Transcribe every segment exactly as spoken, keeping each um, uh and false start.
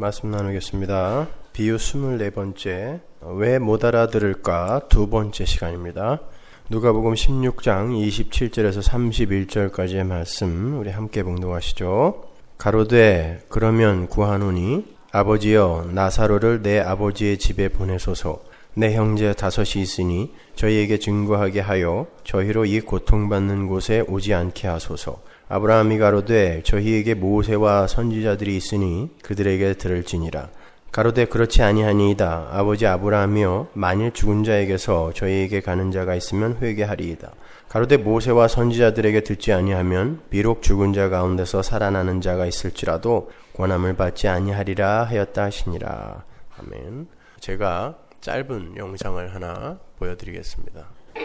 말씀 나누겠습니다. 비유 스물네 번째, 왜 못 알아들을까 두 번째 시간입니다. 누가복음 십육 장 이십칠 절에서 삼십일 절까지의 말씀 우리 함께 봉독하시죠. 가로되 그러면 구하노니 아버지여 나사로를 내 아버지의 집에 보내소서. 내 형제 다섯이 있으니 저희에게 증거하게 하여 저희로 이 고통받는 곳에 오지 않게 하소서. 아브라함이 가로되 저희에게 모세와 선지자들이 있으니 그들에게 들을지니라. 가로되 그렇지 아니하니이다. 아버지 아브라함이여 만일 죽은 자에게서 저희에게 가는 자가 있으면 회개하리이다. 가로되 모세와 선지자들에게 듣지 아니하면 비록 죽은 자 가운데서 살아나는 자가 있을지라도 권함을 받지 아니하리라 하였다 하시니라. 아멘. 제가 짧은 영상을 하나 보여드리겠습니다.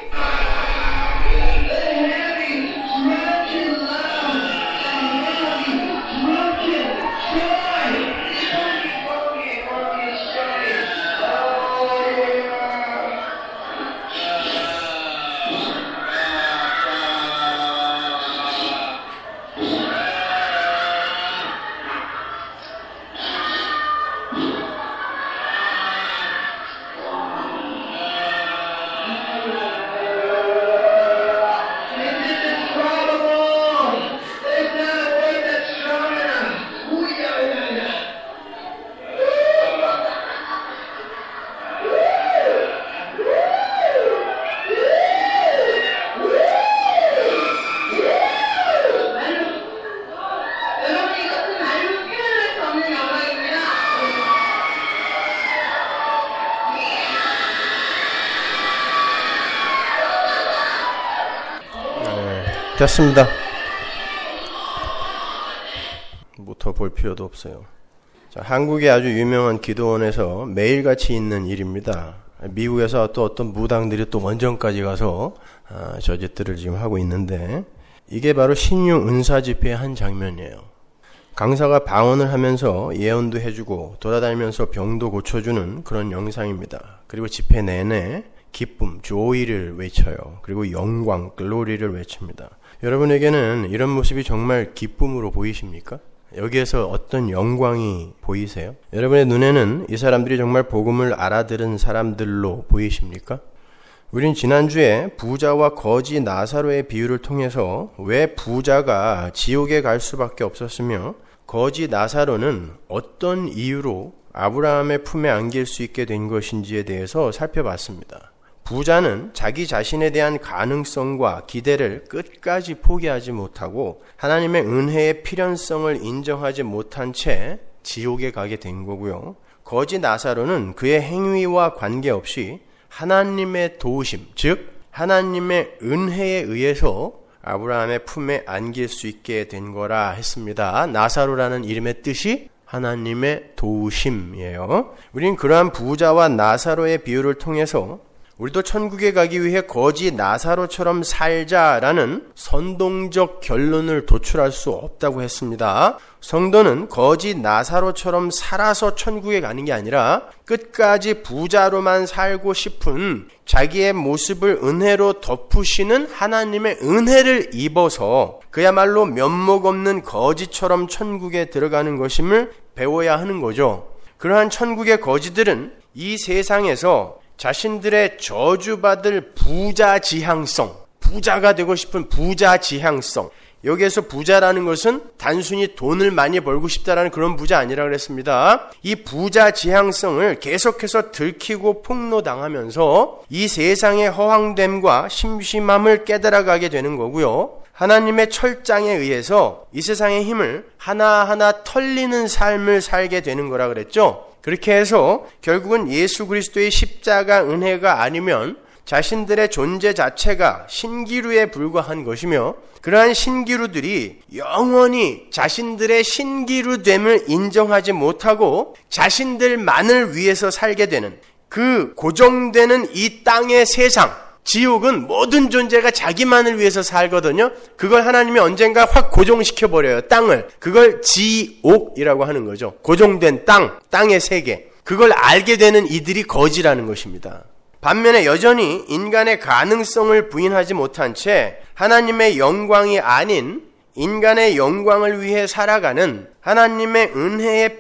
됐습니다. 뭐 더 볼 필요도 없어요. 자, 한국의 아주 유명한 기도원에서 매일같이 있는 일입니다. 미국에서 또 어떤 무당들이 또 원정까지 가서 아, 저짓들을 지금 하고 있는데 이게 바로 신유 은사 집회의 한 장면이에요. 강사가 방언을 하면서 예언도 해주고 돌아다니면서 병도 고쳐주는 그런 영상입니다. 그리고 집회 내내 기쁨, 조이를 외쳐요. 그리고 영광, 글로리를 외칩니다. 여러분에게는 이런 모습이 정말 기쁨으로 보이십니까? 여기에서 어떤 영광이 보이세요? 여러분의 눈에는 이 사람들이 정말 복음을 알아들은 사람들로 보이십니까? 우린 지난주에 부자와 거지 나사로의 비유를 통해서 왜 부자가 지옥에 갈 수밖에 없었으며 거지 나사로는 어떤 이유로 아브라함의 품에 안길 수 있게 된 것인지에 대해서 살펴봤습니다. 부자는 자기 자신에 대한 가능성과 기대를 끝까지 포기하지 못하고 하나님의 은혜의 필연성을 인정하지 못한 채 지옥에 가게 된 거고요. 거지 나사로는 그의 행위와 관계없이 하나님의 도우심, 즉 하나님의 은혜에 의해서 아브라함의 품에 안길 수 있게 된 거라 했습니다. 나사로라는 이름의 뜻이 하나님의 도우심이에요. 우리는 그러한 부자와 나사로의 비유를 통해서 우리도 천국에 가기 위해 거지 나사로처럼 살자라는 선동적 결론을 도출할 수 없다고 했습니다. 성도는 거지 나사로처럼 살아서 천국에 가는 게 아니라 끝까지 부자로만 살고 싶은 자기의 모습을 은혜로 덮으시는 하나님의 은혜를 입어서 그야말로 면목 없는 거지처럼 천국에 들어가는 것임을 배워야 하는 거죠. 그러한 천국의 거지들은 이 세상에서 자신들의 저주받을 부자 지향성, 부자가 되고 싶은 부자 지향성, 여기에서 부자라는 것은 단순히 돈을 많이 벌고 싶다라는 그런 부자 아니라 그랬습니다. 이 부자 지향성을 계속해서 들키고 폭로당하면서 이 세상의 허황됨과 심심함을 깨달아가게 되는 거고요. 하나님의 철장에 의해서 이 세상의 힘을 하나하나 털리는 삶을 살게 되는 거라 그랬죠. 그렇게 해서 결국은 예수 그리스도의 십자가 은혜가 아니면 자신들의 존재 자체가 신기루에 불과한 것이며 그러한 신기루들이 영원히 자신들의 신기루됨을 인정하지 못하고 자신들만을 위해서 살게 되는 그 고정되는 이 땅의 세상, 지옥은 모든 존재가 자기만을 위해서 살거든요. 그걸 하나님이 언젠가 확 고정시켜버려요. 땅을. 그걸 지옥이라고 하는 거죠. 고정된 땅, 땅의 세계. 그걸 알게 되는 이들이 거지라는 것입니다. 반면에 여전히 인간의 가능성을 부인하지 못한 채 하나님의 영광이 아닌 인간의 영광을 위해 살아가는 하나님의 은혜의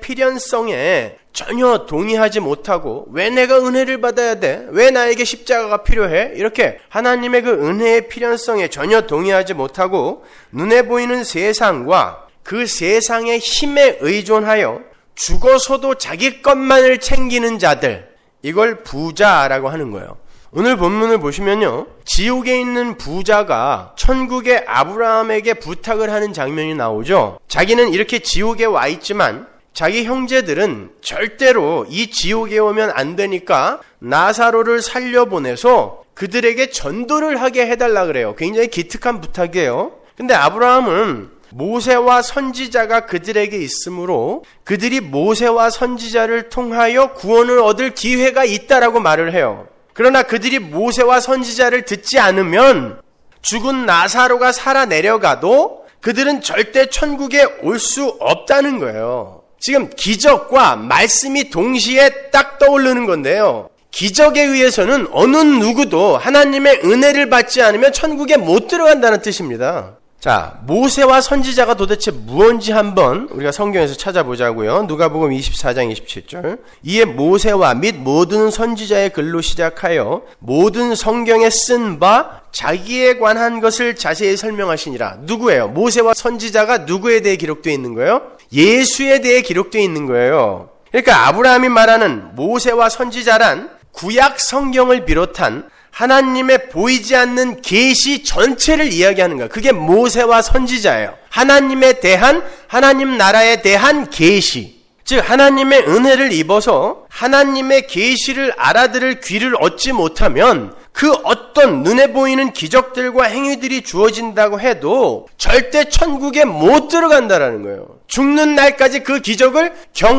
필연성에 전혀 동의하지 못하고 왜 내가 은혜를 받아야 돼? 왜 나에게 십자가가 필요해? 이렇게 하나님의 그 은혜의 필연성에 전혀 동의하지 못하고 눈에 보이는 세상과 그 세상의 힘에 의존하여 죽어서도 자기 것만을 챙기는 자들, 이걸 부자라고 하는 거예요. 오늘 본문을 보시면요, 지옥에 있는 부자가 천국의 아브라함에게 부탁을 하는 장면이 나오죠. 자기는 이렇게 지옥에 와 있지만 자기 형제들은 절대로 이 지옥에 오면 안 되니까 나사로를 살려보내서 그들에게 전도를 하게 해달라 그래요. 굉장히 기특한 부탁이에요. 근데 아브라함은 모세와 선지자가 그들에게 있으므로 그들이 모세와 선지자를 통하여 구원을 얻을 기회가 있다라고 말을 해요. 그러나 그들이 모세와 선지자를 듣지 않으면 죽은 나사로가 살아 내려가도 그들은 절대 천국에 올 수 없다는 거예요. 지금 기적과 말씀이 동시에 딱 떠오르는 건데요. 기적에 의해서는 어느 누구도 하나님의 은혜를 받지 않으면 천국에 못 들어간다는 뜻입니다. 자, 모세와 선지자가 도대체 무엇인지 한번 우리가 성경에서 찾아보자고요. 누가복음 이십사 장 이십칠 절. 이에 모세와 및 모든 선지자의 글로 시작하여 모든 성경에 쓴 바 자기에 관한 것을 자세히 설명하시니라. 누구예요? 모세와 선지자가 누구에 대해 기록되어 있는 거예요? 예수에 대해 기록되어 있는 거예요. 그러니까 아브라함이 말하는 모세와 선지자란 구약 성경을 비롯한 하나님의 보이지 않는 계시 전체를 이야기하는 거야. 그게 모세와 선지자예요. 하나님에 대한, 하나님 나라에 대한 계시. 즉 하나님의 은혜를 입어서 하나님의 계시를 알아들을 귀를 얻지 못하면 그 어떤 눈에 보이는 기적들과 행위들이 주어진다고 해도 절대 천국에 못 들어간다라는 거예요. 죽는 날까지 그 기적을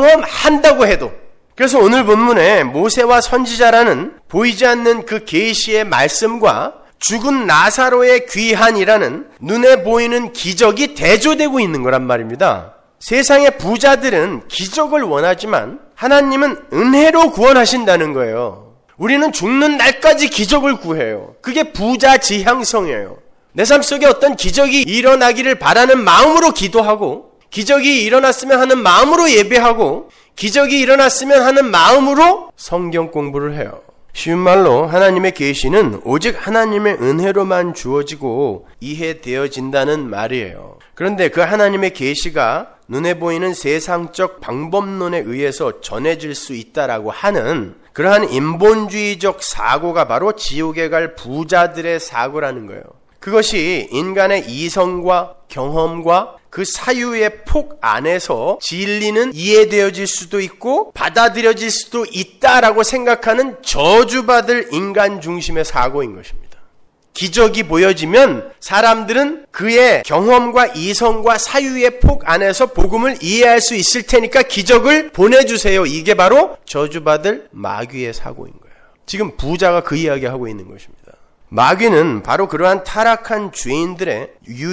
경험한다고 해도. 그래서 오늘 본문에 모세와 선지자라는 보이지 않는 그 계시의 말씀과 죽은 나사로의 귀환이라는 눈에 보이는 기적이 대조되고 있는 거란 말입니다. 세상의 부자들은 기적을 원하지만 하나님은 은혜로 구원하신다는 거예요. 우리는 죽는 날까지 기적을 구해요. 그게 부자 지향성이에요. 내 삶 속에 어떤 기적이 일어나기를 바라는 마음으로 기도하고, 기적이 일어났으면 하는 마음으로 예배하고, 기적이 일어났으면 하는 마음으로 성경 공부를 해요. 쉬운 말로 하나님의 계시는 오직 하나님의 은혜로만 주어지고 이해되어진다는 말이에요. 그런데 그 하나님의 계시가 눈에 보이는 세상적 방법론에 의해서 전해질 수 있다라고 하는 그러한 인본주의적 사고가 바로 지옥에 갈 부자들의 사고라는 거예요. 그것이 인간의 이성과 경험과 그 사유의 폭 안에서 진리는 이해되어질 수도 있고 받아들여질 수도 있다라고 생각하는 저주받을 인간 중심의 사고인 것입니다. 기적이 보여지면 사람들은 그의 경험과 이성과 사유의 폭 안에서 복음을 이해할 수 있을 테니까 기적을 보내주세요. 이게 바로 저주받을 마귀의 사고인 거예요. 지금 부자가 그 이야기하고 있는 것입니다. 마귀는 바로 그러한 타락한 죄인들의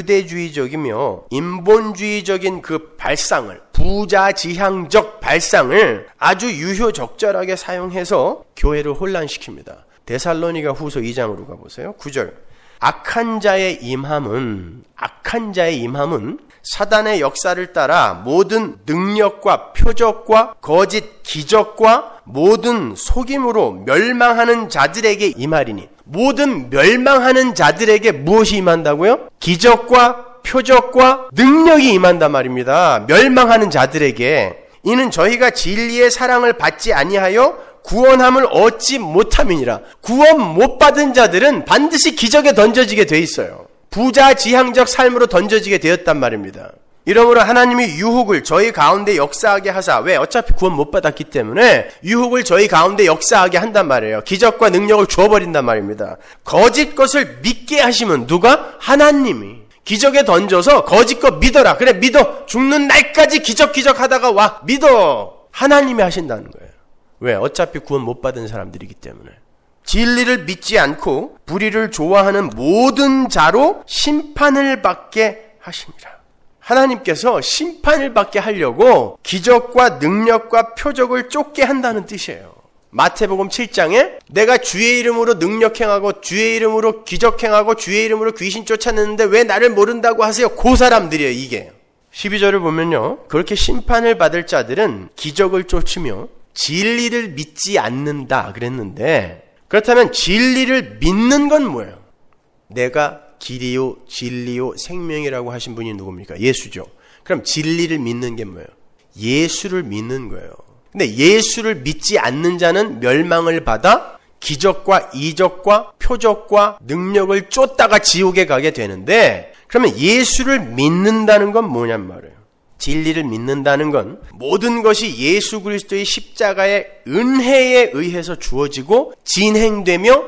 유대주의적이며 인본주의적인 그 발상을, 부자지향적 발상을 아주 유효적절하게 사용해서 교회를 혼란시킵니다. 데살로니가 후서 이 장으로 가보세요. 구 절. 악한 자의 임함은, 악한 자의 임함은 사단의 역사를 따라 모든 능력과 표적과 거짓 기적과 모든 속임으로 멸망하는 자들에게 임하리니, 모든 멸망하는 자들에게 무엇이 임한다고요? 기적과 표적과 능력이 임한단 말입니다. 멸망하는 자들에게. 이는 저희가 진리의 사랑을 받지 아니하여 구원함을 얻지 못함이니라. 구원 못 받은 자들은 반드시 기적에 던져지게 돼 있어요. 부자지향적 삶으로 던져지게 되었단 말입니다. 이러므로 하나님이 유혹을 저희 가운데 역사하게 하사, 왜? 어차피 구원 못 받았기 때문에 유혹을 저희 가운데 역사하게 한단 말이에요. 기적과 능력을 주어버린단 말입니다. 거짓 것을 믿게 하시면 누가? 하나님이. 기적에 던져서 거짓 것 믿어라. 그래 믿어. 죽는 날까지 기적 기적 하다가 와. 믿어. 하나님이 하신다는 거예요. 왜? 어차피 구원 못 받은 사람들이기 때문에. 진리를 믿지 않고 불의를 좋아하는 모든 자로 심판을 받게 하시니라. 하나님께서 심판을 받게 하려고 기적과 능력과 표적을 쫓게 한다는 뜻이에요. 마태복음 칠 장에 내가 주의 이름으로 능력행하고 주의 이름으로 기적행하고 주의 이름으로 귀신 쫓아내는데 왜 나를 모른다고 하세요? 그 사람들이에요, 이게. 십이 절을 보면요, 그렇게 심판을 받을 자들은 기적을 쫓으며 진리를 믿지 않는다 그랬는데, 그렇다면 진리를 믿는 건 뭐예요? 내가 길이요 진리요 생명이라고 하신 분이 누굽니까? 예수죠. 그럼 진리를 믿는 게 뭐예요? 예수를 믿는 거예요. 근데 예수를 믿지 않는 자는 멸망을 받아 기적과 이적과 표적과 능력을 쫓다가 지옥에 가게 되는데, 그러면 예수를 믿는다는 건 뭐냔 말이에요. 진리를 믿는다는 건 모든 것이 예수 그리스도의 십자가의 은혜에 의해서 주어지고 진행되며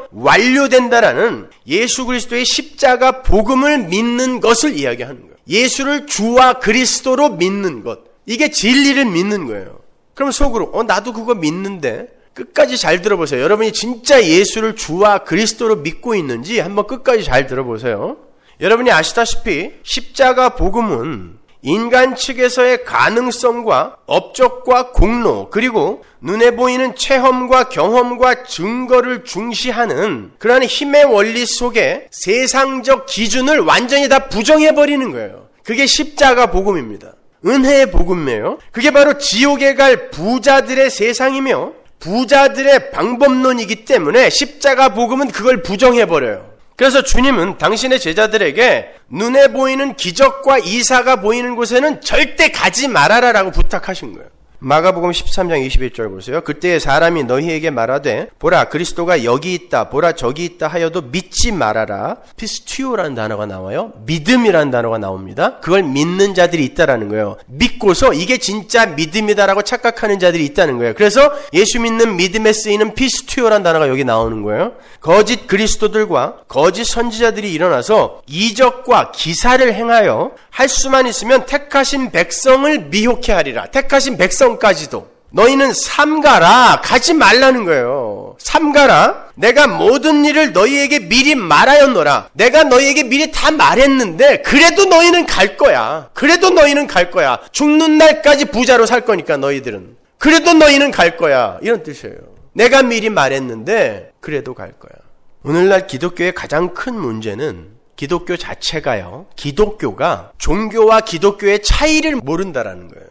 완료된다라는 예수 그리스도의 십자가 복음을 믿는 것을 이야기하는 거예요. 예수를 주와 그리스도로 믿는 것. 이게 진리를 믿는 거예요. 그럼 속으로 어 나도 그거 믿는데, 끝까지 잘 들어보세요. 여러분이 진짜 예수를 주와 그리스도로 믿고 있는지 한번 끝까지 잘 들어보세요. 여러분이 아시다시피 십자가 복음은 인간 측에서의 가능성과 업적과 공로, 그리고 눈에 보이는 체험과 경험과 증거를 중시하는 그러한 힘의 원리 속에 세상적 기준을 완전히 다 부정해버리는 거예요. 그게 십자가 복음입니다. 은혜의 복음이에요. 그게 바로 지옥에 갈 부자들의 세상이며 부자들의 방법론이기 때문에 십자가 복음은 그걸 부정해버려요. 그래서 주님은 당신의 제자들에게 눈에 보이는 기적과 이사가 보이는 곳에는 절대 가지 말아라라고 부탁하신 거예요. 마가복음 십삼 장 이십일 절 보세요. 그때 사람이 너희에게 말하되 보라 그리스도가 여기 있다 보라 저기 있다 하여도 믿지 말아라. 피스티오라는 단어가 나와요. 믿음이라는 단어가 나옵니다. 그걸 믿는 자들이 있다라는 거예요. 믿고서 이게 진짜 믿음이다라고 착각하는 자들이 있다는 거예요. 그래서 예수 믿는 믿음에 쓰이는 피스티오라는 단어가 여기 나오는 거예요. 거짓 그리스도들과 거짓 선지자들이 일어나서 이적과 기사를 행하여 할 수만 있으면 택하신 백성을 미혹해 하리라. 택하신 백성까지도. 너희는 삼가라. 가지 말라는 거예요. 삼가라. 내가 모든 일을 너희에게 미리 말하였노라. 내가 너희에게 미리 다 말했는데 그래도 너희는 갈 거야. 그래도 너희는 갈 거야. 죽는 날까지 부자로 살 거니까 너희들은. 그래도 너희는 갈 거야. 이런 뜻이에요. 내가 미리 말했는데 그래도 갈 거야. 오늘날 기독교의 가장 큰 문제는 기독교 자체가요, 기독교가 종교와 기독교의 차이를 모른다라는 거예요.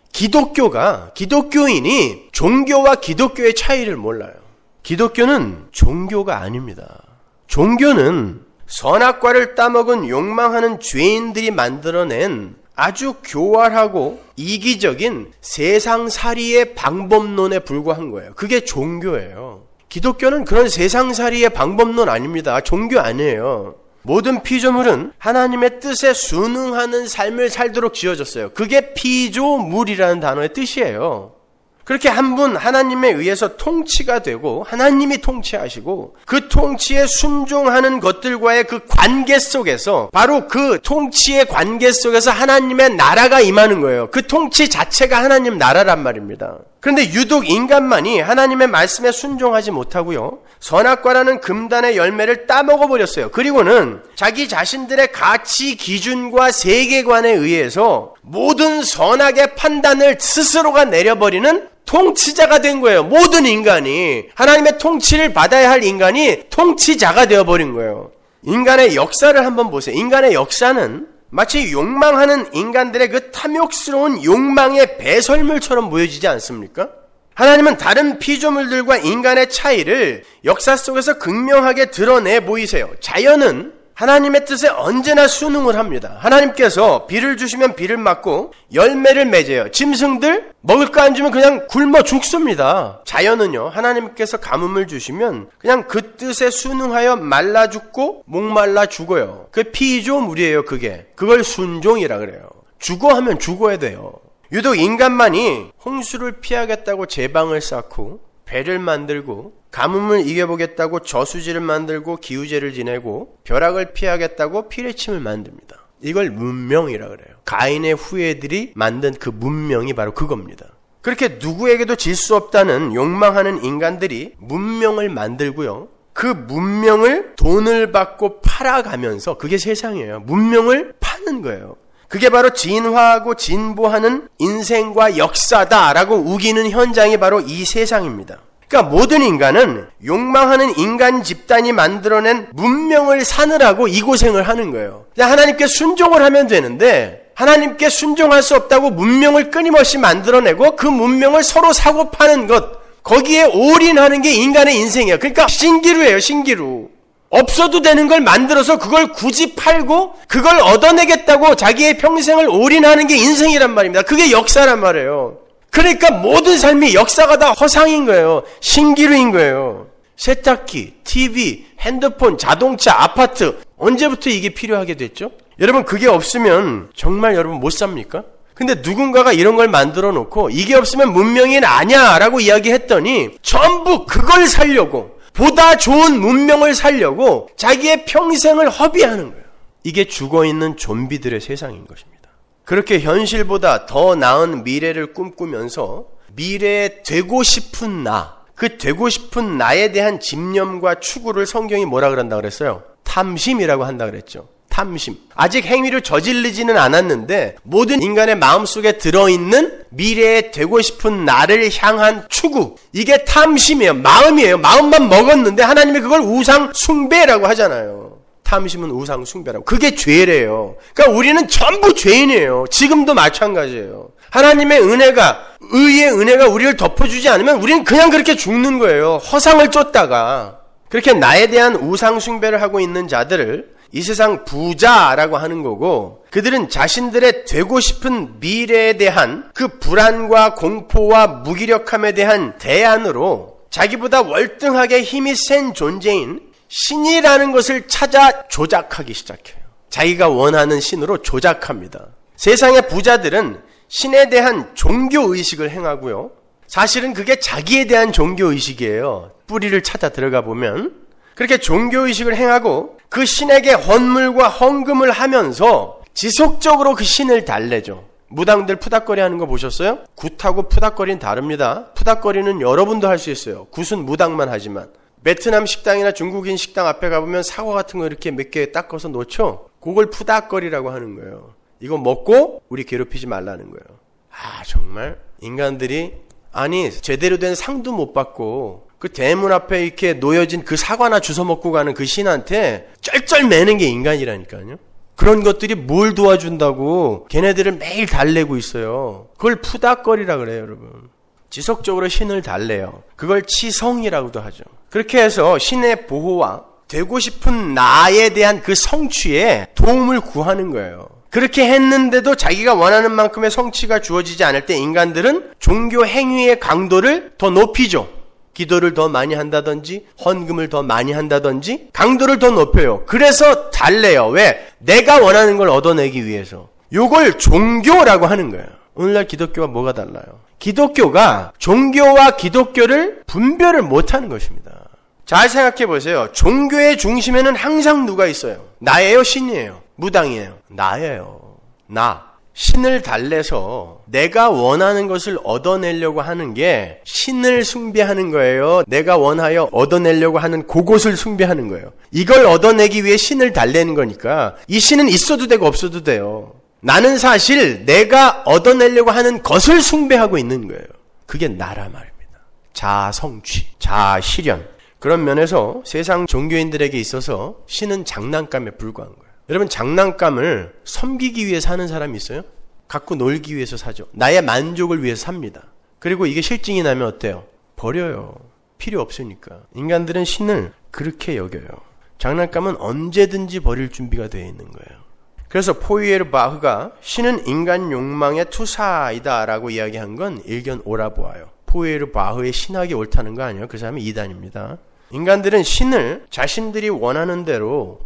기독교가, 기독교인이 종교와 기독교의 차이를 몰라요. 기독교는 종교가 아닙니다. 종교는 선악과를 따먹은 욕망하는 죄인들이 만들어낸 아주 교활하고 이기적인 세상살이의 방법론에 불과한 거예요. 그게 종교예요. 기독교는 그런 세상살이의 방법론 아닙니다. 종교 아니에요. 모든 피조물은 하나님의 뜻에 순응하는 삶을 살도록 지어졌어요. 그게 피조물이라는 단어의 뜻이에요. 그렇게 한 분 하나님에 의해서 통치가 되고 하나님이 통치하시고 그 통치에 순종하는 것들과의 그 관계 속에서 바로 그 통치의 관계 속에서 하나님의 나라가 임하는 거예요. 그 통치 자체가 하나님 나라란 말입니다. 그런데 유독 인간만이 하나님의 말씀에 순종하지 못하고요, 선악과라는 금단의 열매를 따먹어버렸어요. 그리고는 자기 자신들의 가치 기준과 세계관에 의해서 모든 선악의 판단을 스스로가 내려버리는 통치자가 된 거예요. 모든 인간이 하나님의 통치를 받아야 할 인간이 통치자가 되어버린 거예요. 인간의 역사를 한번 보세요. 인간의 역사는 마치 욕망하는 인간들의 그 탐욕스러운 욕망의 배설물처럼 보여지지 않습니까? 하나님은 다른 피조물들과 인간의 차이를 역사 속에서 극명하게 드러내 보이세요. 자연은 하나님의 뜻에 언제나 순응을 합니다. 하나님께서 비를 주시면 비를 맞고 열매를 맺어요. 짐승들 먹을 거 안 주면 그냥 굶어 죽습니다. 자연은요, 하나님께서 가뭄을 주시면 그냥 그 뜻에 순응하여 말라 죽고 목말라 죽어요. 그게 피조물이에요. 그게 그걸 순종이라 그래요. 죽어 하면 죽어야 돼요. 유독 인간만이 홍수를 피하겠다고 제방을 쌓고 배를 만들고 가뭄을 이겨보겠다고 저수지를 만들고 기우제를 지내고 벼락을 피하겠다고 피뢰침을 만듭니다. 이걸 문명이라 그래요. 가인의 후예들이 만든 그 문명이 바로 그겁니다. 그렇게 누구에게도 질 수 없다는 욕망하는 인간들이 문명을 만들고요, 그 문명을 돈을 받고 팔아가면서, 그게 세상이에요. 문명을 파는 거예요. 그게 바로 진화하고 진보하는 인생과 역사다라고 우기는 현장이 바로 이 세상입니다. 그러니까 모든 인간은 욕망하는 인간 집단이 만들어낸 문명을 사느라고 이 고생을 하는 거예요. 하나님께 순종을 하면 되는데 하나님께 순종할 수 없다고 문명을 끊임없이 만들어내고 그 문명을 서로 사고 파는 것, 거기에 올인하는 게 인간의 인생이에요. 그러니까 신기루예요, 신기루. 없어도 되는 걸 만들어서 그걸 굳이 팔고 그걸 얻어내겠다고 자기의 평생을 올인하는 게 인생이란 말입니다. 그게 역사란 말이에요. 그러니까 모든 삶이 역사가 다 허상인 거예요. 신기루인 거예요. 세탁기, 티비, 핸드폰, 자동차, 아파트, 언제부터 이게 필요하게 됐죠? 여러분, 그게 없으면 정말 여러분 못 삽니까? 근데 누군가가 이런 걸 만들어 놓고 이게 없으면 문명이 아니야 라고 이야기했더니 전부 그걸 살려고, 보다 좋은 문명을 살려고 자기의 평생을 허비하는 거예요. 이게 죽어있는 좀비들의 세상인 것입니다. 그렇게 현실보다 더 나은 미래를 꿈꾸면서 미래에 되고 싶은 나, 그 되고 싶은 나에 대한 집념과 추구를 성경이 뭐라 그런다 그랬어요? 탐심이라고 한다 그랬죠. 탐심. 아직 행위를 저지르지는 않았는데 모든 인간의 마음속에 들어있는 미래에 되고 싶은 나를 향한 추구. 이게 탐심이에요. 마음이에요. 마음만 먹었는데 하나님이 그걸 우상 숭배라고 하잖아요. 탐심은 우상 숭배라고. 그게 죄래요. 그러니까 우리는 전부 죄인이에요. 지금도 마찬가지예요. 하나님의 은혜가, 의의 은혜가 우리를 덮어주지 않으면 우리는 그냥 그렇게 죽는 거예요. 허상을 쫓다가. 그렇게 나에 대한 우상 숭배를 하고 있는 자들을 이 세상 부자라고 하는 거고, 그들은 자신들의 되고 싶은 미래에 대한 그 불안과 공포와 무기력함에 대한 대안으로 자기보다 월등하게 힘이 센 존재인 신이라는 것을 찾아 조작하기 시작해요. 자기가 원하는 신으로 조작합니다. 세상의 부자들은 신에 대한 종교의식을 행하고요. 사실은 그게 자기에 대한 종교의식이에요. 뿌리를 찾아 들어가 보면. 그렇게 종교의식을 행하고 그 신에게 헌물과 헌금을 하면서 지속적으로 그 신을 달래죠. 무당들 푸닥거리 하는 거 보셨어요? 굿하고 푸닥거리는 다릅니다. 푸닥거리는 여러분도 할 수 있어요. 굿은 무당만 하지만. 베트남 식당이나 중국인 식당 앞에 가보면 사과 같은 거 이렇게 몇 개 닦아서 놓죠? 그걸 푸닥거리라고 하는 거예요. 이거 먹고 우리 괴롭히지 말라는 거예요. 아, 정말 인간들이, 아니 제대로 된 상도 못 받고 그 대문 앞에 이렇게 놓여진 그 사과나 주워 먹고 가는 그 신한테 쩔쩔 매는 게 인간이라니까요. 그런 것들이 뭘 도와준다고 걔네들을 매일 달래고 있어요. 그걸 푸닥거리라 그래요, 여러분. 지속적으로 신을 달래요. 그걸 치성이라고도 하죠. 그렇게 해서 신의 보호와 되고 싶은 나에 대한 그 성취에 도움을 구하는 거예요. 그렇게 했는데도 자기가 원하는 만큼의 성취가 주어지지 않을 때 인간들은 종교 행위의 강도를 더 높이죠. 기도를 더 많이 한다든지 헌금을 더 많이 한다든지 강도를 더 높여요. 그래서 달래요. 왜? 내가 원하는 걸 얻어내기 위해서. 요걸 종교라고 하는 거예요. 오늘날 기독교와 뭐가 달라요? 기독교가 종교와 기독교를 분별을 못하는 것입니다. 잘 생각해 보세요. 종교의 중심에는 항상 누가 있어요? 나예요? 신이에요? 무당이에요? 나예요. 나. 신을 달래서 내가 원하는 것을 얻어내려고 하는 게 신을 숭배하는 거예요. 내가 원하여 얻어내려고 하는 그것을 숭배하는 거예요. 이걸 얻어내기 위해 신을 달래는 거니까 이 신은 있어도 되고 없어도 돼요. 나는 사실 내가 얻어내려고 하는 것을 숭배하고 있는 거예요. 그게 나라 말입니다. 자아 성취, 자아 실현. 그런 면에서 세상 종교인들에게 있어서 신은 장난감에 불과한 거예요. 여러분, 장난감을 섬기기 위해 사는 사람이 있어요? 갖고 놀기 위해서 사죠. 나의 만족을 위해서 삽니다. 그리고 이게 실증이 나면 어때요? 버려요. 필요 없으니까. 인간들은 신을 그렇게 여겨요. 장난감은 언제든지 버릴 준비가 되어 있는 거예요. 그래서 포이에르바흐가 신은 인간 욕망의 투사이다 라고 이야기한 건 일견 옳아보아요. 포이에르바흐의 신학이 옳다는 거 아니에요. 그 사람이 이단입니다. 인간들은 신을 자신들이 원하는 대로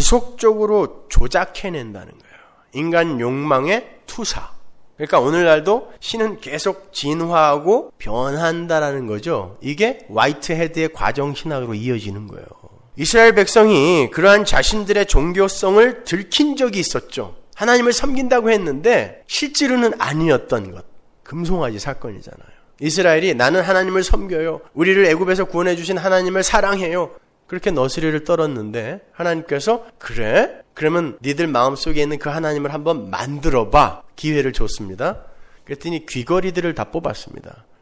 지속적으로 조작해낸다는 거예요. 인간 욕망의 투사. 그러니까 오늘날도 신은 계속 진화하고 변한다라는 거죠. 이게 화이트헤드의 과정신학으로 이어지는 거예요. 이스라엘 백성이 그러한 자신들의 종교성을 들킨 적이 있었죠. 하나님을 섬긴다고 했는데 실제로는 아니었던 것. 금송아지 사건이잖아요. 이스라엘이 나는 하나님을 섬겨요. 우리를 애굽에서 구원해 주신 하나님을 사랑해요. 그렇게 너스리를 떨었는데 하나님께서 그래? 그러면 니들 마음속에 있는 그 하나님을 한번 만들어봐. 기회를 줬습니다. 그랬더니 귀걸이들을 다 뽑았습니다.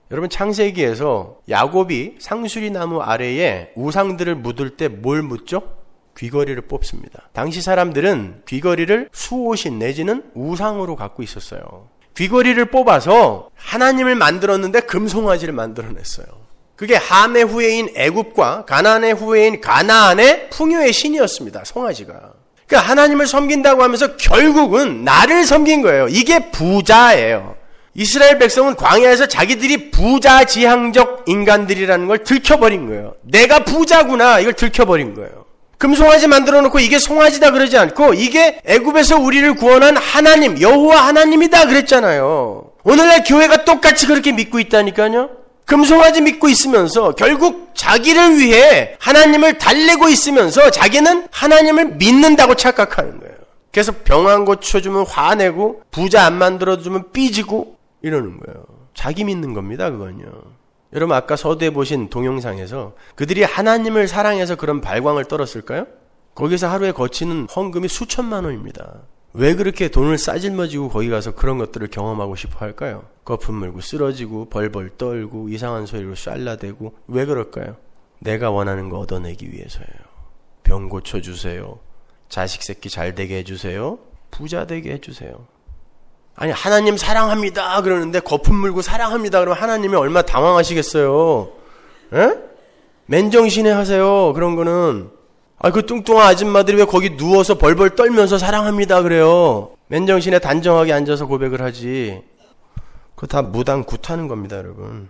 여러분 창세기에서 야곱이 상수리 나무 아래에 우상들을 묻을 때 뭘 묻죠? 귀걸이를 뽑습니다. 당시 사람들은 귀걸이를 수옷인 내지는 우상으로 갖고 있었어요. 귀걸이를 뽑아서 하나님을 만들었는데 금송아지를 만들어냈어요. 그게 함의 후예인 애굽과 가나안의 후예인 가나안의 풍요의 신이었습니다. 송아지가. 그러니까 하나님을 섬긴다고 하면서 결국은 나를 섬긴 거예요. 이게 부자예요. 이스라엘 백성은 광야에서 자기들이 부자지향적 인간들이라는 걸 들켜버린 거예요. 내가 부자구나 이걸 들켜버린 거예요. 금송아지 만들어 놓고 이게 송아지다 그러지 않고 이게 애굽에서 우리를 구원한 하나님 여호와 하나님이다 그랬잖아요. 오늘날 교회가 똑같이 그렇게 믿고 있다니까요. 금송아지 믿고 있으면서 결국 자기를 위해 하나님을 달래고 있으면서 자기는 하나님을 믿는다고 착각하는 거예요. 그래서 병 안 고쳐주면 화내고 부자 안 만들어주면 삐지고 이러는 거예요. 자기 믿는 겁니다. 그건요. 여러분 아까 서두에 보신 동영상에서 그들이 하나님을 사랑해서 그런 발광을 떨었을까요? 거기서 하루에 거치는 헌금이 수천만 원입니다. 왜 그렇게 돈을 싸질머지고 거기 가서 그런 것들을 경험하고 싶어 할까요? 거품 물고 쓰러지고 벌벌 떨고 이상한 소리로 쌀라대고 왜 그럴까요? 내가 원하는 거 얻어내기 위해서예요. 병 고쳐주세요. 자식 새끼 잘 되게 해주세요. 부자 되게 해주세요. 아니 하나님 사랑합니다 그러는데 거품 물고 사랑합니다 그러면 하나님이 얼마나 당황하시겠어요. 에? 맨정신에 하세요. 그런 거는. 아, 그 뚱뚱한 아줌마들이 왜 거기 누워서 벌벌 떨면서 사랑합니다 그래요. 맨정신에 단정하게 앉아서 고백을 하지. 그거 다 무당 굿하는 겁니다 여러분.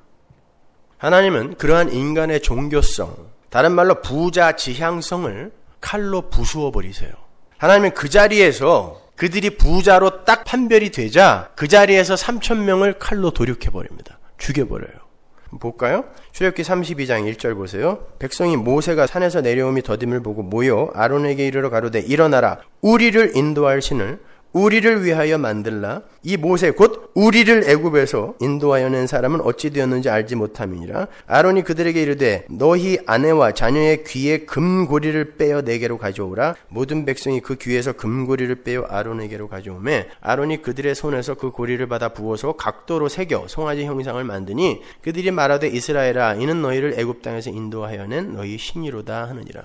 하나님은 그러한 인간의 종교성, 다른 말로 부자 지향성을 칼로 부수어 버리세요. 하나님은 그 자리에서 그들이 부자로 딱 판별이 되자 그 자리에서 삼천 명을 칼로 도륙해버립니다. 죽여버려요. 볼까요? 출애굽기 삼십이 장 일 절 보세요. 백성이 모세가 산에서 내려옴이 더딤을 보고 모여 아론에게 이르러 가로되 일어나라 우리를 인도할 신을 우리를 위하여 만들라. 이 모세 곧 우리를 애굽에서 인도하여 낸 사람은 어찌 되었는지 알지 못함이니라. 아론이 그들에게 이르되 너희 아내와 자녀의 귀에 금고리를 빼어 내게로 가져오라. 모든 백성이 그 귀에서 금고리를 빼어 아론에게로 가져오매 아론이 그들의 손에서 그 고리를 받아 부어서 각도로 새겨 송아지 형상을 만드니 그들이 말하되 이스라엘아 이는 너희를 애굽 땅에서 인도하여 낸 너희 신이로다 하느니라.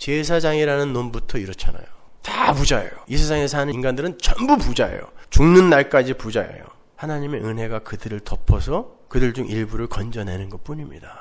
제사장이라는 놈부터 이렇잖아요. 다 부자예요. 이 세상에 사는 인간들은 전부 부자예요. 죽는 날까지 부자예요. 하나님의 은혜가 그들을 덮어서 그들 중 일부를 건져내는 것 뿐입니다.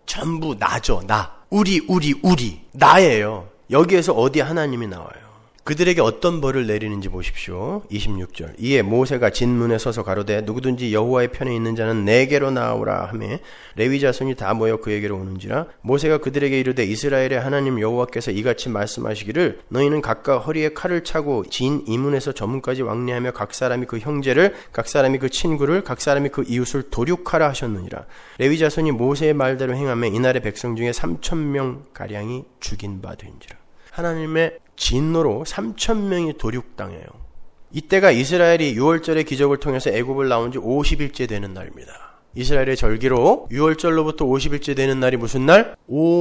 전부 나죠. 나. 우리 우리 우리 나예요. 여기에서 어디 하나님이 나와요. 그들에게 어떤 벌을 내리는지 보십시오. 이십육 절. 이에 모세가 진문에 서서 가로되 누구든지 여호와의 편에 있는 자는 내게로 나오라 하며 레위 자손이 다 모여 그에게로 오는지라. 모세가 그들에게 이르되 이스라엘의 하나님 여호와께서 이같이 말씀하시기를 너희는 각각 허리에 칼을 차고 진 이문에서 저문까지 왕래하며 각 사람이 그 형제를 각 사람이 그 친구를 각 사람이 그 이웃을 도륙하라 하셨느니라. 레위 자손이 모세의 말대로 행하며 이날의 백성 중에 삼천 명 가량이 죽인 바 된지라. 하나님의 진노로 삼천 명이 도륙당해요. 이때가 이스라엘이 유월절의 기적을 통해서 애굽을 나온 지 오십 일째 되는 날입니다. 이스라엘의 절기로 유월절로부터 오십 일째 되는 날이 무슨 날?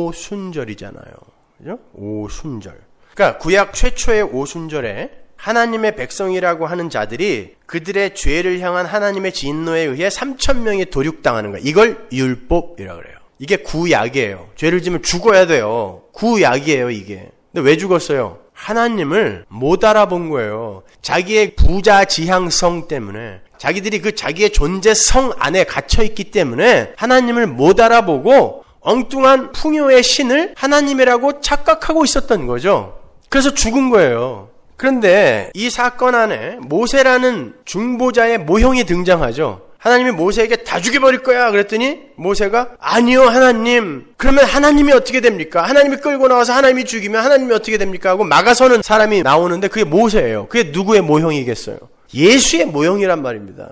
오순절이잖아요. 그죠? 오순절. 그러니까 구약 최초의 오순절에 하나님의 백성이라고 하는 자들이 그들의 죄를 향한 하나님의 진노에 의해 삼천 명이 도륙당하는 거예요. 이걸 율법이라고 그래요. 이게 구약이에요. 죄를 지면 죽어야 돼요. 구약이에요, 이게. 근데 왜 죽었어요? 하나님을 못 알아본 거예요. 자기의 부자 지향성 때문에, 자기들이 그 자기의 존재성 안에 갇혀있기 때문에 하나님을 못 알아보고 엉뚱한 풍요의 신을 하나님이라고 착각하고 있었던 거죠. 그래서 죽은 거예요. 그런데 이 사건 안에 모세라는 중보자의 모형이 등장하죠. 하나님이 모세에게 다 죽여버릴 거야 그랬더니 모세가 아니요 하나님, 그러면 하나님이 어떻게 됩니까? 하나님이 끌고 나와서 하나님이 죽이면 하나님이 어떻게 됩니까? 하고 막아서는 사람이 나오는데 그게 모세예요. 그게 누구의 모형이겠어요? 예수의 모형이란 말입니다.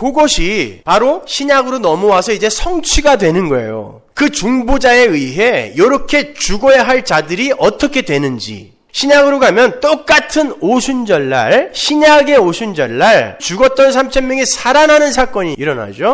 그것이 바로 신약으로 넘어와서 이제 성취가 되는 거예요. 그 중보자에 의해 이렇게 죽어야 할 자들이 어떻게 되는지, 신약으로 가면 똑같은 오순절날, 신약의 오순절날 죽었던 삼천 명이 살아나는 사건이 일어나죠.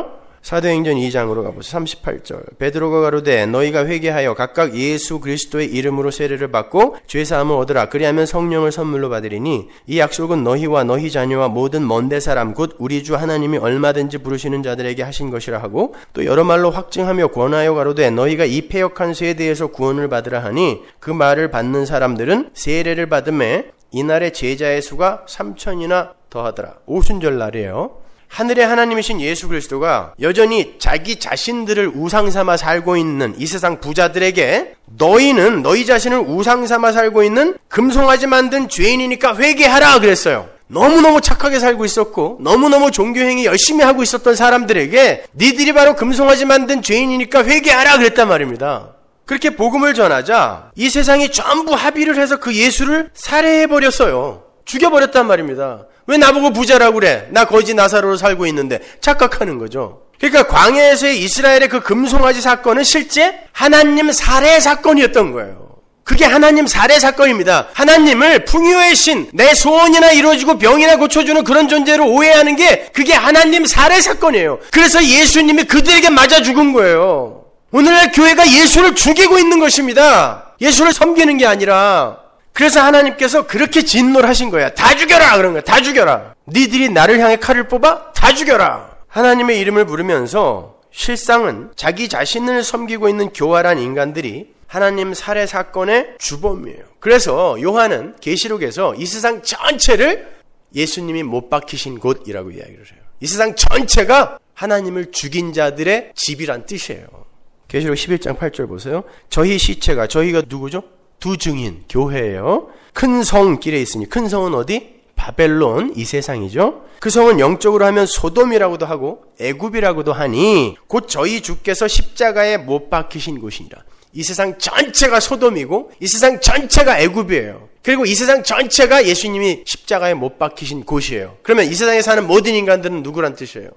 사도행전 이 장으로 가보세요. 삼십팔 절. 베드로가 가로되 너희가 회개하여 각각 예수 그리스도의 이름으로 세례를 받고 죄사함을 얻으라. 그리하면 성령을 선물로 받으리니 이 약속은 너희와 너희 자녀와 모든 먼데 사람 곧 우리 주 하나님이 얼마든지 부르시는 자들에게 하신 것이라 하고 또 여러 말로 확증하며 권하여 가로되 너희가 이 패역한 죄에 대해서 구원을 받으라 하니 그 말을 받는 사람들은 세례를 받음에 이날의 제자의 수가 삼천이나 더하더라. 오순절 날이에요. 하늘의 하나님이신 예수 그리스도가 여전히 자기 자신들을 우상 삼아 살고 있는 이 세상 부자들에게 너희는 너희 자신을 우상 삼아 살고 있는 금송아지 만든 죄인이니까 회개하라 그랬어요. 너무너무 착하게 살고 있었고 너무너무 종교행위 열심히 하고 있었던 사람들에게 니들이 바로 금송아지 만든 죄인이니까 회개하라 그랬단 말입니다. 그렇게 복음을 전하자 이 세상이 전부 합의를 해서 그 예수를 살해해버렸어요. 죽여버렸단 말입니다. 왜 나보고 부자라고 그래? 나 거지 나사로로 살고 있는데 착각하는 거죠. 그러니까 광야에서의 이스라엘의 그 금송아지 사건은 실제 하나님 살해 사건이었던 거예요. 그게 하나님 살해 사건입니다. 하나님을 풍요의 신, 내 소원이나 이루어지고 병이나 고쳐주는 그런 존재로 오해하는 게 그게 하나님 살해 사건이에요. 그래서 예수님이 그들에게 맞아 죽은 거예요. 오늘날 교회가 예수를 죽이고 있는 것입니다. 예수를 섬기는 게 아니라. 그래서 하나님께서 그렇게 진노를 하신 거야. 다 죽여라 그런 거야. 다 죽여라. 니들이 나를 향해 칼을 뽑아? 다 죽여라. 하나님의 이름을 부르면서 실상은 자기 자신을 섬기고 있는 교활한 인간들이 하나님 살해 사건의 주범이에요. 그래서 요한은 계시록에서 이 세상 전체를 예수님이 못 박히신 곳이라고 이야기를 해요. 이 세상 전체가 하나님을 죽인 자들의 집이란 뜻이에요. 계시록 십일 장 팔 절 보세요. 저희 시체가, 저희가 누구죠? 두 증인, 교회예요. 큰 성 길에 있으니, 큰 성은 어디? 바벨론, 이 세상이죠. 그 성은 영적으로 하면 소돔이라고도 하고 애굽이라고도 하니 곧 저희 주께서 십자가에 못 박히신 곳이니라. 이 세상 전체가 소돔이고 이 세상 전체가 애굽이에요. 그리고 이 세상 전체가 예수님이 십자가에 못 박히신 곳이에요. 그러면 이 세상에 사는 모든 인간들은 누구란 뜻이에요?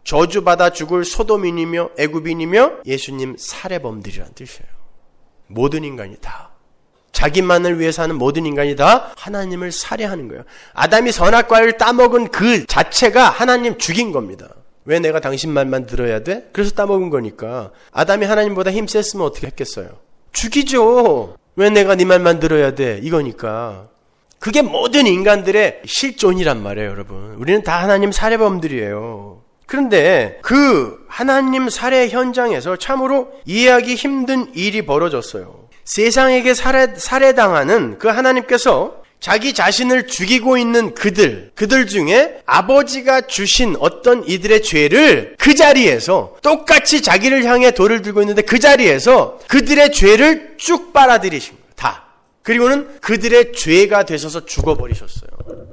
저주받아 죽을 소돔인이며 애굽인이며 예수님 살해범들이란 뜻이에요. 모든 인간이 다. 자기만을 위해 사는 모든 인간이 다 하나님을 살해하는 거예요. 아담이 선악과를 따먹은 그 자체가 하나님 죽인 겁니다. 왜 내가 당신 말만 들어야 돼? 그래서 따먹은 거니까. 아담이 하나님보다 힘셌으면 어떻게 했겠어요? 죽이죠. 왜 내가 네 말만 들어야 돼? 이거니까. 그게 모든 인간들의 실존이란 말이에요, 여러분. 우리는 다 하나님 살해범들이에요. 그런데 그 하나님 살해 현장에서 참으로 이해하기 힘든 일이 벌어졌어요. 세상에게 살해, 살해당하는 그 하나님께서 자기 자신을 죽이고 있는 그들, 그들 중에 아버지가 주신 어떤 이들의 죄를 그 자리에서 똑같이 자기를 향해 돌을 들고 있는데 그 자리에서 그들의 죄를 쭉 빨아들이신 거예요. 다. 그리고는 그들의 죄가 되셔서 죽어버리셨어요.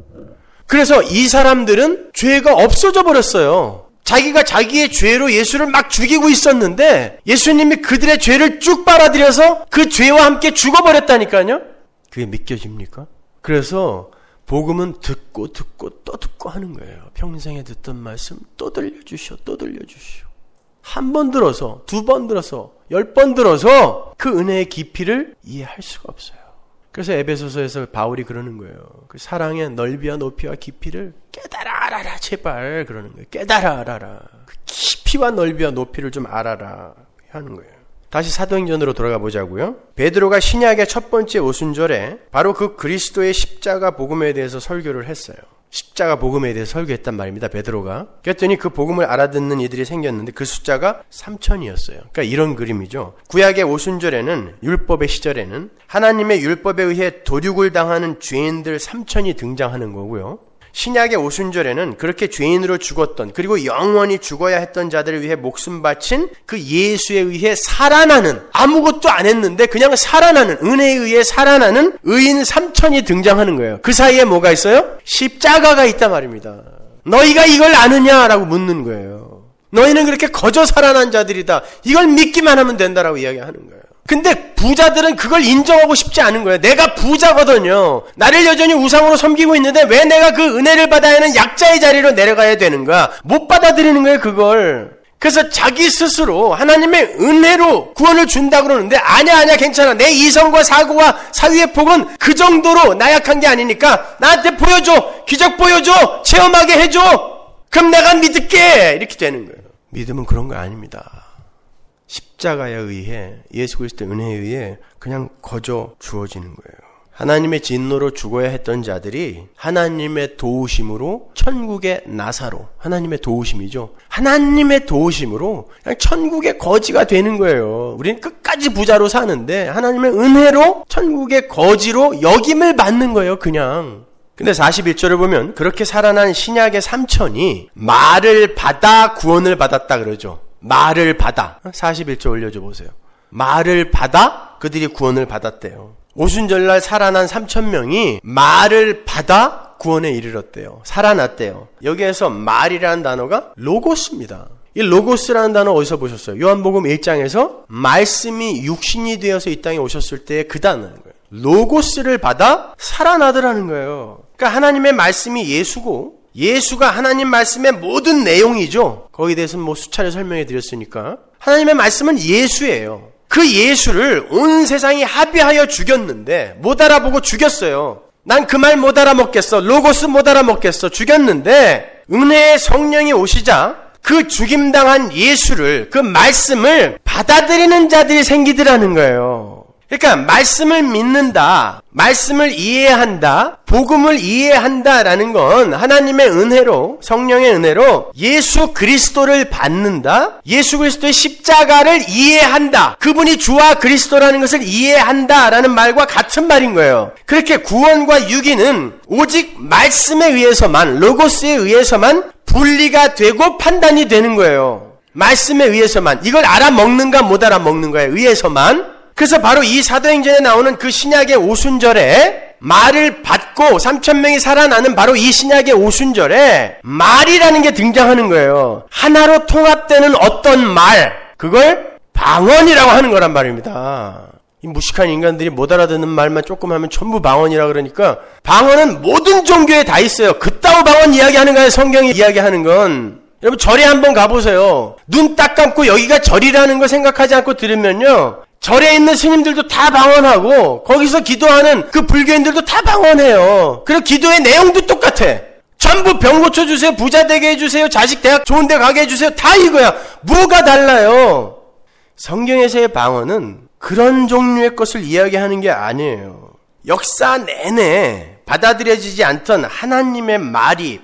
그래서 이 사람들은 죄가 없어져 버렸어요. 자기가 자기의 죄로 예수를 막 죽이고 있었는데 예수님이 그들의 죄를 쭉 빨아들여서 그 죄와 함께 죽어버렸다니까요. 그게 믿겨집니까? 그래서 복음은 듣고 듣고 또 듣고 하는 거예요. 평생에 듣던 말씀 또 들려주시오, 또 들려주시오. 한 번 들어서, 두 번 들어서, 열 번 들어서 그 은혜의 깊이를 이해할 수가 없어요. 그래서 에베소서에서 바울이 그러는 거예요. 그 사랑의 넓이와 높이와 깊이를 깨달아 알아라 제발 그러는 거예요. 깨달아 알아라. 그 깊이와 넓이와 높이를 좀 알아라 하는 거예요. 다시 사도행전으로 돌아가 보자고요. 베드로가 신약의 첫 번째 오순절에 바로 그 그리스도의 십자가 복음에 대해서 설교를 했어요. 십자가 복음에 대해서 설교했단 말입니다. 베드로가. 그랬더니 그 복음을 알아듣는 이들이 생겼는데 그 숫자가 삼천이었어요. 그러니까 이런 그림이죠. 구약의 오순절에는 율법의 시절에는 하나님의 율법에 의해 도륙을 당하는 죄인들 삼천이 등장하는 거고요. 신약의 오순절에는 그렇게 죄인으로 죽었던 그리고 영원히 죽어야 했던 자들을 위해 목숨 바친 그 예수에 의해 살아나는 아무것도 안 했는데 그냥 살아나는 은혜에 의해 살아나는 의인 삼천이 등장하는 거예요. 그 사이에 뭐가 있어요? 십자가가 있단 말입니다. 너희가 이걸 아느냐라고 묻는 거예요. 너희는 그렇게 거저 살아난 자들이다. 이걸 믿기만 하면 된다라고 이야기하는 거예요. 근데 부자들은 그걸 인정하고 싶지 않은 거예요. 내가 부자거든요. 나를 여전히 우상으로 섬기고 있는데 왜 내가 그 은혜를 받아야 하는 약자의 자리로 내려가야 되는가? 못 받아들이는 거예요, 그걸. 그래서 자기 스스로 하나님의 은혜로 구원을 준다 그러는데 아니야 아니야 괜찮아. 내 이성과 사고와 사위의 폭은 그 정도로 나약한 게 아니니까 나한테 보여줘. 기적 보여줘. 체험하게 해줘. 그럼 내가 믿을게. 이렇게 되는 거예요. 믿음은 그런 거 아닙니다. 십자가에 의해, 예수 그리스도의 은혜에 의해 그냥 거저 주어지는 거예요. 하나님의 진노로 죽어야 했던 자들이 하나님의 도우심으로 천국의 나사로, 하나님의 도우심이죠. 하나님의 도우심으로 그냥 천국의 거지가 되는 거예요. 우리는 끝까지 부자로 사는데 하나님의 은혜로 천국의 거지로 역임을 받는 거예요, 그냥. 근데 사십일 절을 보면 그렇게 살아난 신약의 삼천이 말을 받아 구원을 받았다 그러죠. 말을 받아. 사십일 절 올려줘 보세요. 말을 받아 그들이 구원을 받았대요. 오순절날 살아난 삼천 명이 말을 받아 구원에 이르렀대요. 살아났대요. 여기에서 말이라는 단어가 로고스입니다. 이 로고스라는 단어 어디서 보셨어요? 요한복음 일 장에서 말씀이 육신이 되어서 이 땅에 오셨을 때 그 단어인 거예요. 로고스를 받아 살아나더라는 거예요. 그러니까 하나님의 말씀이 예수고 예수가 하나님 말씀의 모든 내용이죠. 거기에 대해서는 뭐 수차례 설명해 드렸으니까. 하나님의 말씀은 예수예요. 그 예수를 온 세상이 합의하여 죽였는데 못 알아보고 죽였어요. 난 그 말 못 알아먹겠어. 로고스 못 알아먹겠어. 죽였는데 은혜의 성령이 오시자 그 죽임당한 예수를, 그 말씀을 받아들이는 자들이 생기더라는 거예요. 그러니까 말씀을 믿는다, 말씀을 이해한다, 복음을 이해한다라는 건 하나님의 은혜로, 성령의 은혜로 예수 그리스도를 받는다, 예수 그리스도의 십자가를 이해한다, 그분이 주와 그리스도라는 것을 이해한다라는 말과 같은 말인 거예요. 그렇게 구원과 유기는 오직 말씀에 의해서만, 로고스에 의해서만 분리가 되고 판단이 되는 거예요. 말씀에 의해서만. 이걸 알아먹는가 못 알아먹는가에 의해서만. 그래서 바로 이 사도행전에 나오는 그 신약의 오순절에 말을 받고 삼천 명이 살아나는 바로 이 신약의 오순절에 말이라는 게 등장하는 거예요. 하나로 통합되는 어떤 말, 그걸 방언이라고 하는 거란 말입니다. 이 무식한 인간들이 못 알아듣는 말만 조금 하면 전부 방언이라 그러니까 방언은 모든 종교에 다 있어요. 그따위 방언 이야기하는 거예요. 성경이 이야기하는 건. 여러분 절에 한번 가보세요. 눈 딱 감고 여기가 절이라는 걸 생각하지 않고 들으면요, 절에 있는 스님들도 다 방언하고 거기서 기도하는 그 불교인들도 다 방언해요. 그리고 기도의 내용도 똑같아. 전부 병 고쳐주세요, 부자 되게 해주세요, 자식 대학 좋은 데 가게 해주세요, 다 이거야. 뭐가 달라요? 성경에서의 방언은 그런 종류의 것을 이야기하는 게 아니에요. 역사 내내 받아들여지지 않던 하나님의 말이,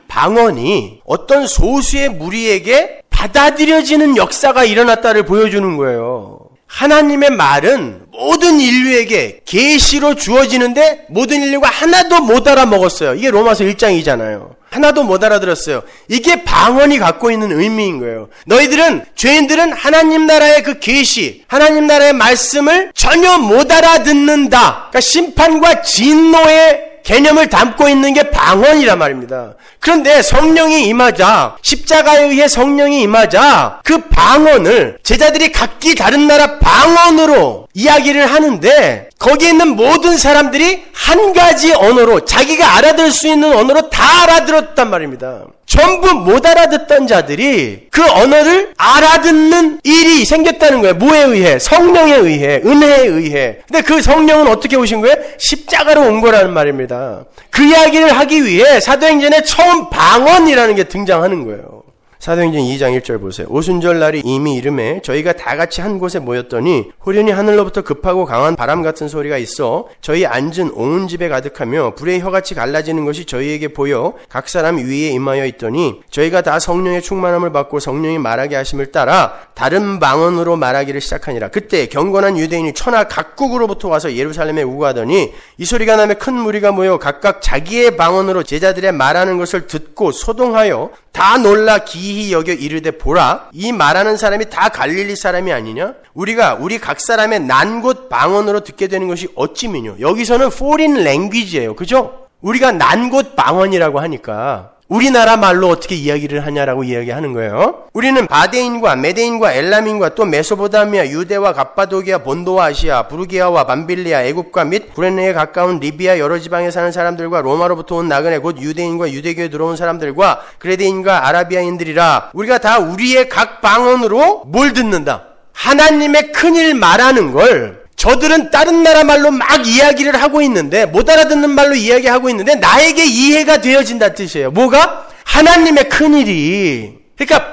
방언이 어떤 소수의 무리에게 받아들여지는 역사가 일어났다를 보여주는 거예요. 하나님의 말은 모든 인류에게 계시로 주어지는데 모든 인류가 하나도 못 알아먹었어요. 이게 로마서 일 장이잖아요. 하나도 못 알아들었어요. 이게 방언이 갖고 있는 의미인 거예요. 너희들은, 죄인들은 하나님 나라의 그 계시, 하나님 나라의 말씀을 전혀 못 알아듣는다. 그러니까 심판과 진노의 개념을 담고 있는 게 방언이란 말입니다. 그런데 성령이 임하자, 십자가에 의해 성령이 임하자 그 방언을 제자들이 각기 다른 나라 방언으로 이야기를 하는데 거기에 있는 모든 사람들이 한 가지 언어로, 자기가 알아들을 수 있는 언어로 다 알아들었단 말입니다. 전부 못 알아듣던 자들이 그 언어를 알아듣는 일이 생겼다는 거예요. 뭐에 의해? 성령에 의해, 은혜에 의해. 근데 그 성령은 어떻게 오신 거예요? 십자가로 온 거라는 말입니다. 그 이야기를 하기 위해 사도행전에 처음 방언이라는 게 등장하는 거예요. 사도행전 이 장 일 절 보세요. 오순절 날이 이미 이름에 저희가 다 같이 한 곳에 모였더니 후련히 하늘로부터 급하고 강한 바람 같은 소리가 있어 저희 앉은 온 집에 가득하며 불의 혀같이 갈라지는 것이 저희에게 보여 각 사람 위에 임하여 있더니 저희가 다 성령의 충만함을 받고 성령이 말하게 하심을 따라 다른 방언으로 말하기를 시작하니라. 그때 경건한 유대인이 천하 각국으로부터 와서 예루살렘에 우거하더니 이 소리가 나며 큰 무리가 모여 각각 자기의 방언으로 제자들의 말하는 것을 듣고 소동하여 다 놀라 기이히 여겨 이르되 보라, 이 말하는 사람이 다 갈릴리 사람이 아니냐? 우리가 우리 각 사람의 난 곳 방언으로 듣게 되는 것이 어찌미뇨? 여기서는 foreign language예요. 그죠? 우리가 난 곳 방언이라고 하니까 우리나라 말로 어떻게 이야기를 하냐라고 이야기하는 거예요. 우리는 바데인과 메데인과 엘람인과 또 메소포타미아, 유대와 갑바도기아, 본도와 아시아, 부르기아와 밤빌리아, 애굽과 및 구레네에 가까운 리비아 여러 지방에 사는 사람들과 로마로부터 온 나그네 곧 유대인과 유대교에 들어온 사람들과 그레데인과 아라비아인들이라. 우리가 다 우리의 각 방언으로 뭘 듣는다? 하나님의 큰일 말하는 걸 저들은 다른 나라 말로 막 이야기를 하고 있는데, 못 알아듣는 말로 이야기하고 있는데 나에게 이해가 되어진다 뜻이에요. 뭐가? 하나님의 큰일이. 그러니까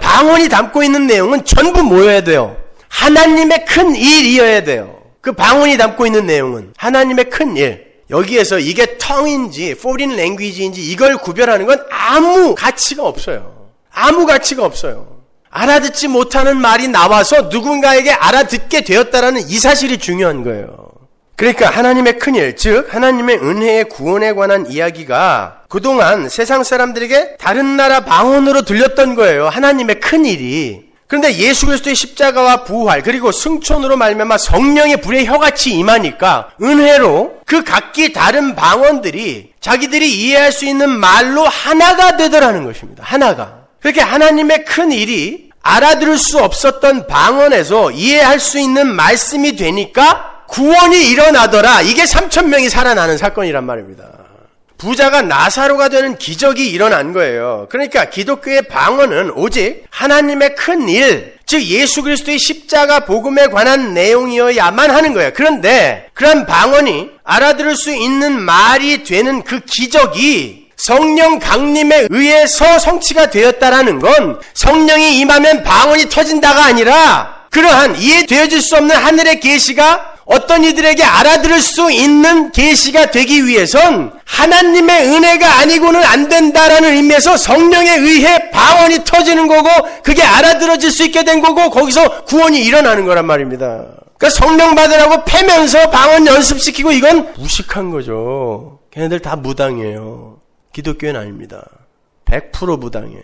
방언이 담고 있는 내용은 전부 뭐여야 돼요? 하나님의 큰 일이어야 돼요. 그 방언이 담고 있는 내용은 하나님의 큰 일. 여기에서 이게 tongue인지 foreign language인지 이걸 구별하는 건 아무 가치가 없어요. 아무 가치가 없어요. 알아듣지 못하는 말이 나와서 누군가에게 알아듣게 되었다라는 이 사실이 중요한 거예요. 그러니까 하나님의 큰일, 즉 하나님의 은혜의 구원에 관한 이야기가 그동안 세상 사람들에게 다른 나라 방언으로 들렸던 거예요. 하나님의 큰일이. 그런데 예수 그리스도의 십자가와 부활 그리고 승천으로 말미암아 성령의 불의 혀같이 임하니까 은혜로 그 각기 다른 방언들이 자기들이 이해할 수 있는 말로 하나가 되더라는 것입니다. 하나가. 그렇게 하나님의 큰 일이 알아들을 수 없었던 방언에서 이해할 수 있는 말씀이 되니까 구원이 일어나더라. 이게 삼천 명이 살아나는 사건이란 말입니다. 부자가 나사로가 되는 기적이 일어난 거예요. 그러니까 기독교의 방언은 오직 하나님의 큰 일, 즉 예수 그리스도의 십자가 복음에 관한 내용이어야만 하는 거예요. 그런데 그런 방언이 알아들을 수 있는 말이 되는 그 기적이 성령 강림에 의해서 성취가 되었다라는 건 성령이 임하면 방언이 터진다가 아니라 그러한 이해되어질 수 없는 하늘의 계시가 어떤 이들에게 알아들을 수 있는 계시가 되기 위해선 하나님의 은혜가 아니고는 안 된다라는 의미에서 성령에 의해 방언이 터지는 거고 그게 알아들어질 수 있게 된 거고 거기서 구원이 일어나는 거란 말입니다. 그러니까 성령 받으라고 패면서 방언 연습시키고 이건 무식한 거죠. 걔네들 다 무당이에요. 기독교는 아닙니다. 백 퍼센트 무당이에요.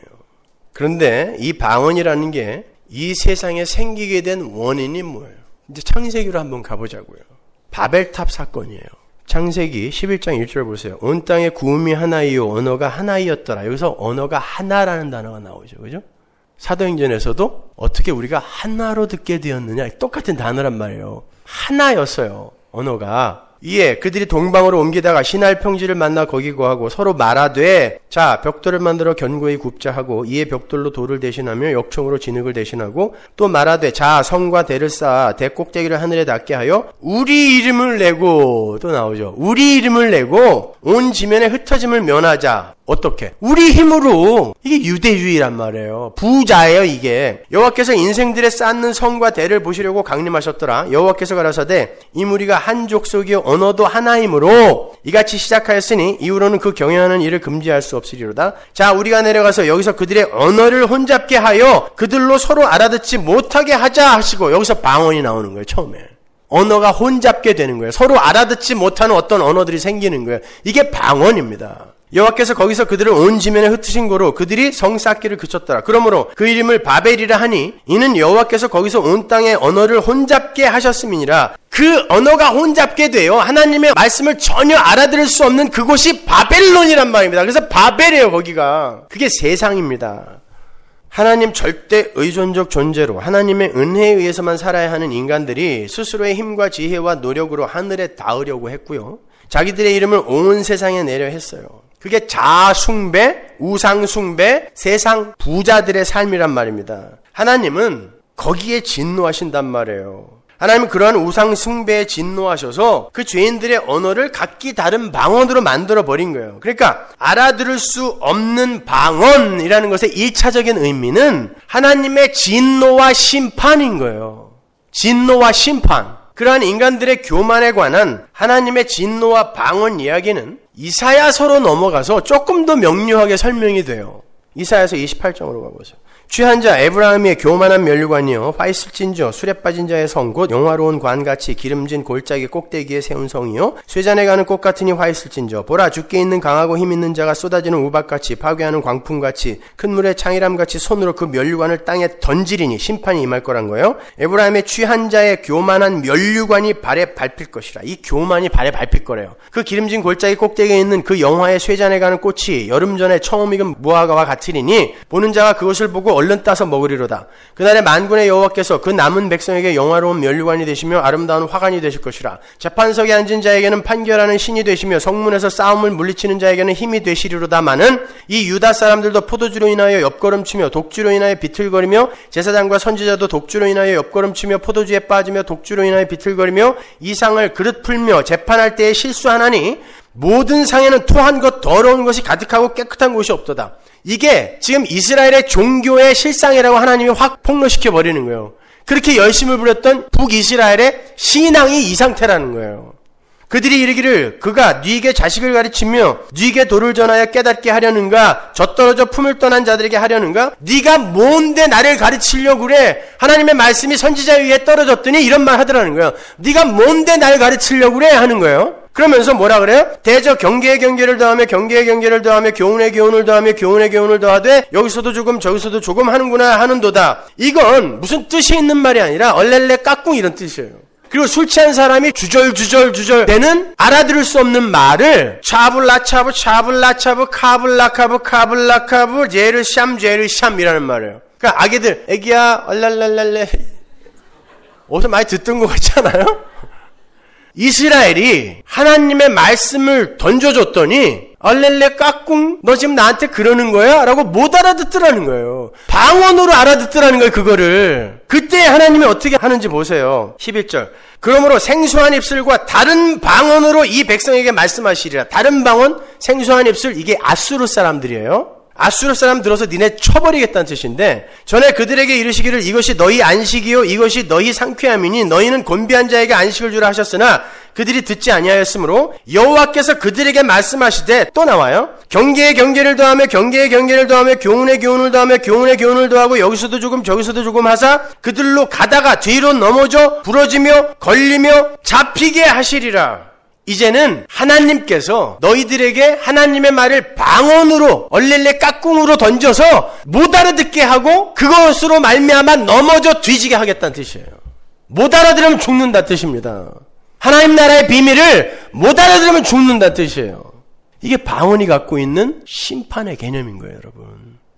그런데 이 방언이라는 게 이 세상에 생기게 된 원인이 뭐예요? 이제 창세기로 한번 가보자고요. 바벨탑 사건이에요. 창세기 십일 장 일 절 보세요. 온 땅에 구음이 하나이요 언어가 하나이었더라. 여기서 언어가 하나라는 단어가 나오죠. 그죠? 사도행전에서도 어떻게 우리가 하나로 듣게 되었느냐 똑같은 단어란 말이에요. 하나였어요. 언어가. 이에 그들이 동방으로 옮기다가 시날 평지를 만나 거기 거하고 서로 말하되 자 벽돌을 만들어 견고히 굽자 하고 이에 벽돌로 돌을 대신하며 역청으로 진흙을 대신하고 또 말하되 자 성과 대를 쌓아 대 꼭대기를 하늘에 닿게 하여 우리 이름을 내고 또 나오죠. 우리 이름을 내고 온 지면에 흩어짐을 면하자. 어떻게? 우리 힘으로. 이게 유대주의란 말이에요. 부자예요 이게. 여호와께서 인생들의 쌓는 성과 대를 보시려고 강림하셨더라. 여호와께서 가라사대 이 무리가 한 족속이요 언어도 하나이므로 이같이 시작하였으니 이후로는 그 경영하는 일을 금지할 수 없으리로다. 자 우리가 내려가서 여기서 그들의 언어를 혼잡게 하여 그들로 서로 알아듣지 못하게 하자 하시고 여기서 방언이 나오는 거예요. 처음에. 언어가 혼잡게 되는 거예요. 서로 알아듣지 못하는 어떤 언어들이 생기는 거예요. 이게 방언입니다. 여호와께서 거기서 그들을 온 지면에 흩으신 거로 그들이 성 쌓기를 그쳤더라. 그러므로 그 이름을 바벨이라 하니 이는 여호와께서 거기서 온 땅의 언어를 혼잡게 하셨음이니라. 그 언어가 혼잡게 돼요. 하나님의 말씀을 전혀 알아들을 수 없는 그곳이 바벨론이란 말입니다. 그래서 바벨이에요 거기가. 그게 세상입니다. 하나님 절대 의존적 존재로 하나님의 은혜에 의해서만 살아야 하는 인간들이 스스로의 힘과 지혜와 노력으로 하늘에 닿으려고 했고요. 자기들의 이름을 온 세상에 내려 했어요. 그게 자아숭배, 우상숭배, 세상 부자들의 삶이란 말입니다. 하나님은 거기에 진노하신단 말이에요. 하나님은 그러한 우상숭배에 진노하셔서 그 죄인들의 언어를 각기 다른 방언으로 만들어버린 거예요. 그러니까 알아들을 수 없는 방언이라는 것의 일차적인 의미는 하나님의 진노와 심판인 거예요. 진노와 심판. 그러한 인간들의 교만에 관한 하나님의 진노와 방언 이야기는 이사야서로 넘어가서 조금 더 명료하게 설명이 돼요. 이사야서 이십팔 장으로 가보세요. 취한 자 에브라임의 교만한 면류관이요 화 있을진저 술에 빠진 자의 성 곧 영화로운 관같이 기름진 골짜기 꼭대기에 세운 성이요 쇠잔에 가는 꽃 같으니 화 있을진저 보라 주께 있는 강하고 힘 있는 자가 쏟아지는 우박같이 파괴하는 광풍같이 큰 물의 창이람같이 손으로 그 면류관을 땅에 던지리니 심판이 임할 거란 거예요. 에브라임의 취한 자의 교만한 면류관이 발에 밟힐 것이라. 이 교만이 발에 밟힐 거래요. 그 기름진 골짜기 꼭대기에 있는 그 영화의 쇠잔에 가는 꽃이 여름 전에 처음 익은 무화과와 같으리니 보는 자가 그것을 보고 얼른 따서 먹으리로다. 그날에 만군의 여호와께서 그 남은 백성에게 영화로운 면류관이 되시며 아름다운 화관이 되실 것이라. 재판석에 앉은 자에게는 판결하는 신이 되시며 성문에서 싸움을 물리치는 자에게는 힘이 되시리로다마는 이 유다 사람들도 포도주로 인하여 옆걸음치며 독주로 인하여 비틀거리며 제사장과 선지자도 독주로 인하여 옆걸음치며 포도주에 빠지며 독주로 인하여 비틀거리며 이 상을 그릇 풀며 재판할 때에 실수하나니 모든 상에는 토한 것 더러운 것이 가득하고 깨끗한 곳이 없도다. 이게 지금 이스라엘의 종교의 실상이라고 하나님이 확 폭로시켜 버리는 거예요. 그렇게 열심을 부렸던 북이스라엘의 신앙이 이 상태라는 거예요. 그들이 이르기를 그가 네게 자식을 가르치며 네게 도를 전하여 깨닫게 하려는가, 젖떨어져 품을 떠난 자들에게 하려는가, 네가 뭔데 나를 가르치려고 그래. 하나님의 말씀이 선지자 위에 떨어졌더니 이런 말 하더라는 거예요. 네가 뭔데 날 가르치려고 그래 하는 거예요. 그러면서 뭐라 그래요? 대저 경계의 경계를 더하며 경계의 경계를 더하며 교훈의 교훈을 더하며 교훈의 교훈을 더하되 여기서도 조금 저기서도 조금 하는구나 하는도다. 이건 무슨 뜻이 있는 말이 아니라 얼렐레 까꿍 이런 뜻이에요. 그리고 술 취한 사람이 주절주절주절 되는 알아들을 수 없는 말을 차블라차브 차블라차브 카블라카브 카블라카브 제르샴 제르샴이라는 말이에요. 그러니까 아기들 애기야 얼랄랄랄레 어디서 많이 듣던 것 같지 않아요? 이스라엘이 하나님의 말씀을 던져줬더니 얼렐레 까꿍 너 지금 나한테 그러는 거야? 라고 못 알아듣더라는 거예요. 방언으로 알아듣더라는 거예요. 그거를. 그때 하나님이 어떻게 하는지 보세요. 십일 절 그러므로 생소한 입술과 다른 방언으로 이 백성에게 말씀하시리라. 다른 방언, 생소한 입술, 이게 아수르 사람들이에요. 아수르 사람 들어서 니네 쳐버리겠다는 뜻인데, 전에 그들에게 이르시기를 이것이 너희 안식이요 이것이 너희 상쾌함이니 너희는 곤비한 자에게 안식을 주라 하셨으나 그들이 듣지 아니하였으므로 여호와께서 그들에게 말씀하시되, 또 나와요. 경계의 경계를 더하며 경계의 경계를 더하며 교훈의 교훈을 더하며 교훈의 교훈을 더하고 여기서도 조금 저기서도 조금 하사 그들로 가다가 뒤로 넘어져 부러지며 걸리며 잡히게 하시리라. 이제는 하나님께서 너희들에게 하나님의 말을 방언으로 얼렐레 까꿍으로 던져서 못 알아듣게 하고 그것으로 말미암아 넘어져 뒤지게 하겠다는 뜻이에요. 못 알아들으면 죽는다는 뜻입니다. 하나님 나라의 비밀을 못 알아들으면 죽는다는 뜻이에요. 이게 방언이 갖고 있는 심판의 개념인 거예요, 여러분.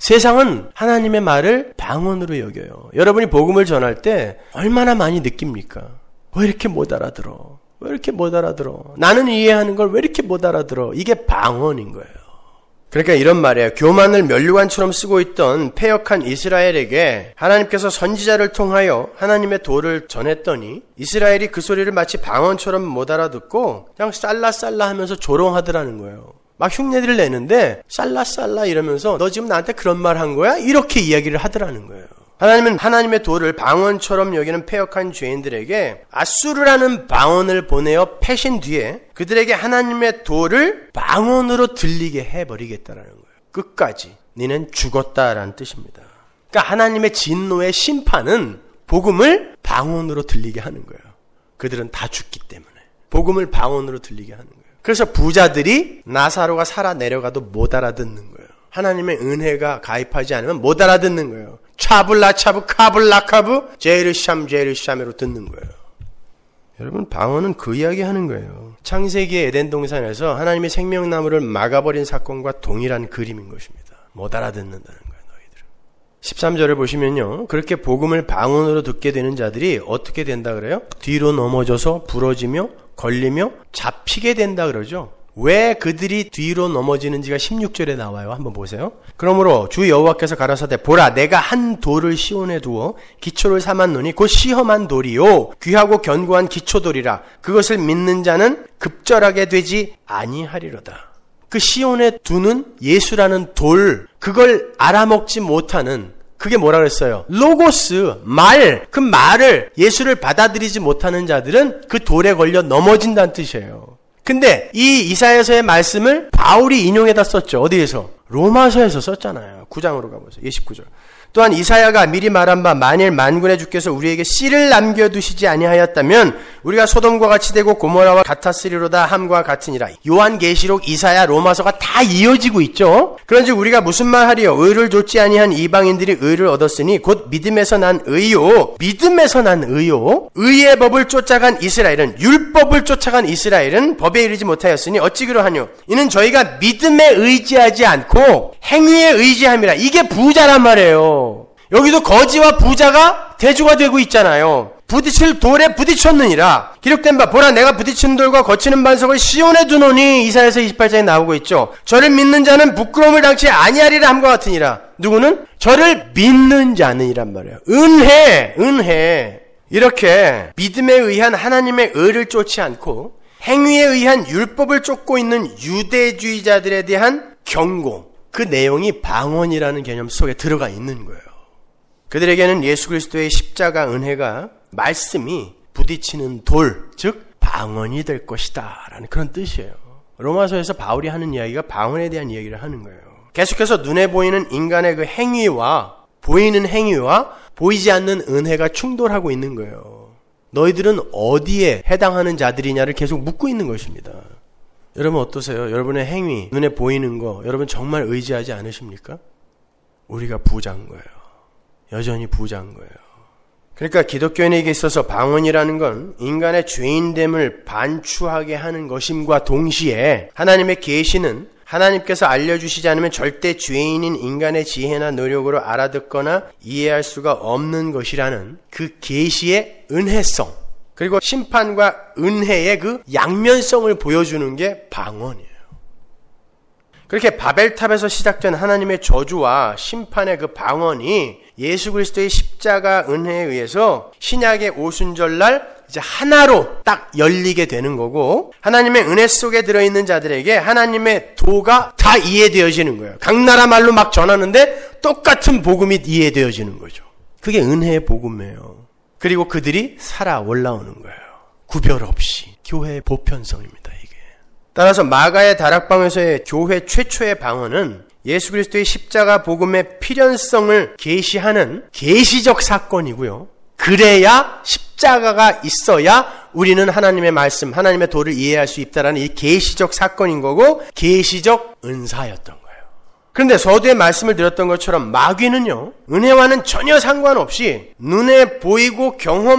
세상은 하나님의 말을 방언으로 여겨요. 여러분이 복음을 전할 때 얼마나 많이 느낍니까? 왜 이렇게 못 알아들어? 왜 이렇게 못 알아들어? 나는 이해하는 걸 왜 이렇게 못 알아들어? 이게 방언인 거예요. 그러니까 이런 말이에요. 교만을 면류관처럼 쓰고 있던 패역한 이스라엘에게 하나님께서 선지자를 통하여 하나님의 도를 전했더니 이스라엘이 그 소리를 마치 방언처럼 못 알아듣고 그냥 쌀라쌀라 하면서 조롱하더라는 거예요. 막 흉내들을 내는데 쌀라쌀라 이러면서 너 지금 나한테 그런 말 한 거야? 이렇게 이야기를 하더라는 거예요. 하나님은 하나님의 도를 방언처럼 여기는 패역한 죄인들에게 아수르라는 방언을 보내어 패신 뒤에 그들에게 하나님의 도를 방언으로 들리게 해버리겠다라는 거예요. 끝까지 너는 죽었다라는 뜻입니다. 그러니까 하나님의 진노의 심판은 복음을 방언으로 들리게 하는 거예요. 그들은 다 죽기 때문에 복음을 방언으로 들리게 하는 거예요. 그래서 부자들이 나사로가 살아 내려가도 못 알아듣는 거예요. 하나님의 은혜가 가입하지 않으면 못 알아듣는 거예요. 차블라차브 카블라카브 제르샴 제르샴으로 듣는 거예요. 여러분, 방언은 그 이야기 하는 거예요. 창세기의 에덴 동산에서 하나님의 생명나무를 막아버린 사건과 동일한 그림인 것입니다. 못 알아듣는다는 거예요, 너희들은. 십삼 절을 보시면요, 그렇게 복음을 방언으로 듣게 되는 자들이 어떻게 된다 그래요? 뒤로 넘어져서 부러지며 걸리며 잡히게 된다 그러죠. 왜 그들이 뒤로 넘어지는지가 십육 절에 나와요. 한번 보세요. 그러므로 주 여호와께서 가라사대 보라 내가 한 돌을 시온에 두어 기초를 삼았노니 곧 시험한 돌이요 귀하고 견고한 기초돌이라 그것을 믿는 자는 급절하게 되지 아니하리로다. 그 시온에 두는 예수라는 돌, 그걸 알아먹지 못하는, 그게 뭐라 그랬어요? 로고스, 말, 그 말을 예수를 받아들이지 못하는 자들은 그 돌에 걸려 넘어진다는 뜻이에요. 근데 이 이사야서의 말씀을 바울이 인용해다 썼죠. 어디에서? 로마서에서 썼잖아요. 구 장으로 가보세요. 이십구 절. 또한 이사야가 미리 말한 바 만일 만군의 주께서 우리에게 씨를 남겨두시지 아니하였다면 우리가 소돔과 같이 되고 고모라와 같았으리로다 함과 같으니라. 요한계시록, 이사야, 로마서가 다 이어지고 있죠. 그런즉 우리가 무슨 말 하리요? 의를 좇지 아니한 이방인들이 의를 얻었으니 곧 믿음에서 난 의요. 믿음에서 난 의요. 의의 법을 쫓아간 이스라엘은, 율법을 쫓아간 이스라엘은 법에 이르지 못하였으니 어찌 그러하뇨? 이는 저희가 믿음에 의지하지 않고 행위에 의지함이라. 이게 부자란 말이에요. 여기도 거지와 부자가 대조가 되고 있잖아요. 부딪힐 돌에 부딪혔느니라. 기록된 바 보라 내가 부딪힌 돌과 거치는 반석을 시온에 두노니. 이사야서 이십팔 장에 나오고 있죠. 저를 믿는 자는 부끄러움을 당치 아니하리라 함과 같으니라. 누구는? 저를 믿는 자는 이란 말이에요. 은혜, 은혜. 이렇게 믿음에 의한 하나님의 의를 쫓지 않고 행위에 의한 율법을 쫓고 있는 유대주의자들에 대한 경고, 그 내용이 방언이라는 개념 속에 들어가 있는 거예요. 그들에게는 예수 그리스도의 십자가 은혜가 말씀이 부딪히는 돌, 즉 방언이 될 것이다 라는 그런 뜻이에요. 로마서에서 바울이 하는 이야기가 방언에 대한 이야기를 하는 거예요. 계속해서 눈에 보이는 인간의 그 행위와 보이는 행위와 보이지 않는 은혜가 충돌하고 있는 거예요. 너희들은 어디에 해당하는 자들이냐를 계속 묻고 있는 것입니다. 여러분 어떠세요? 여러분의 행위, 눈에 보이는 거 여러분 정말 의지하지 않으십니까? 우리가 부자인 거예요. 여전히 부자인 거예요. 그러니까 기독교인에게 있어서 방언이라는 건 인간의 죄인됨을 반추하게 하는 것임과 동시에 하나님의 계시는 하나님께서 알려주시지 않으면 절대 죄인인 인간의 지혜나 노력으로 알아듣거나 이해할 수가 없는 것이라는 그 계시의 은혜성, 그리고 심판과 은혜의 그 양면성을 보여주는 게 방언이에요. 그렇게 바벨탑에서 시작된 하나님의 저주와 심판의 그 방언이 예수 그리스도의 십자가 은혜에 의해서 신약의 오순절날 이제 하나로 딱 열리게 되는 거고, 하나님의 은혜 속에 들어있는 자들에게 하나님의 도가 다 이해되어지는 거예요. 각 나라 말로 막 전하는데 똑같은 복음이 이해되어지는 거죠. 그게 은혜의 복음이에요. 그리고 그들이 살아 올라오는 거예요. 구별 없이. 교회의 보편성입니다, 이게. 따라서 마가의 다락방에서의 교회 최초의 방언은 예수 그리스도의 십자가 복음의 필연성을 계시하는 계시적 사건이고요. 그래야 십자가가 있어야 우리는 하나님의 말씀, 하나님의 도를 이해할 수 있다라는 이 계시적 사건인 거고, 계시적 은사였던 거예요. 그런데 서두에 말씀을 드렸던 것처럼 마귀는요, 은혜와는 전혀 상관없이 눈에 보이고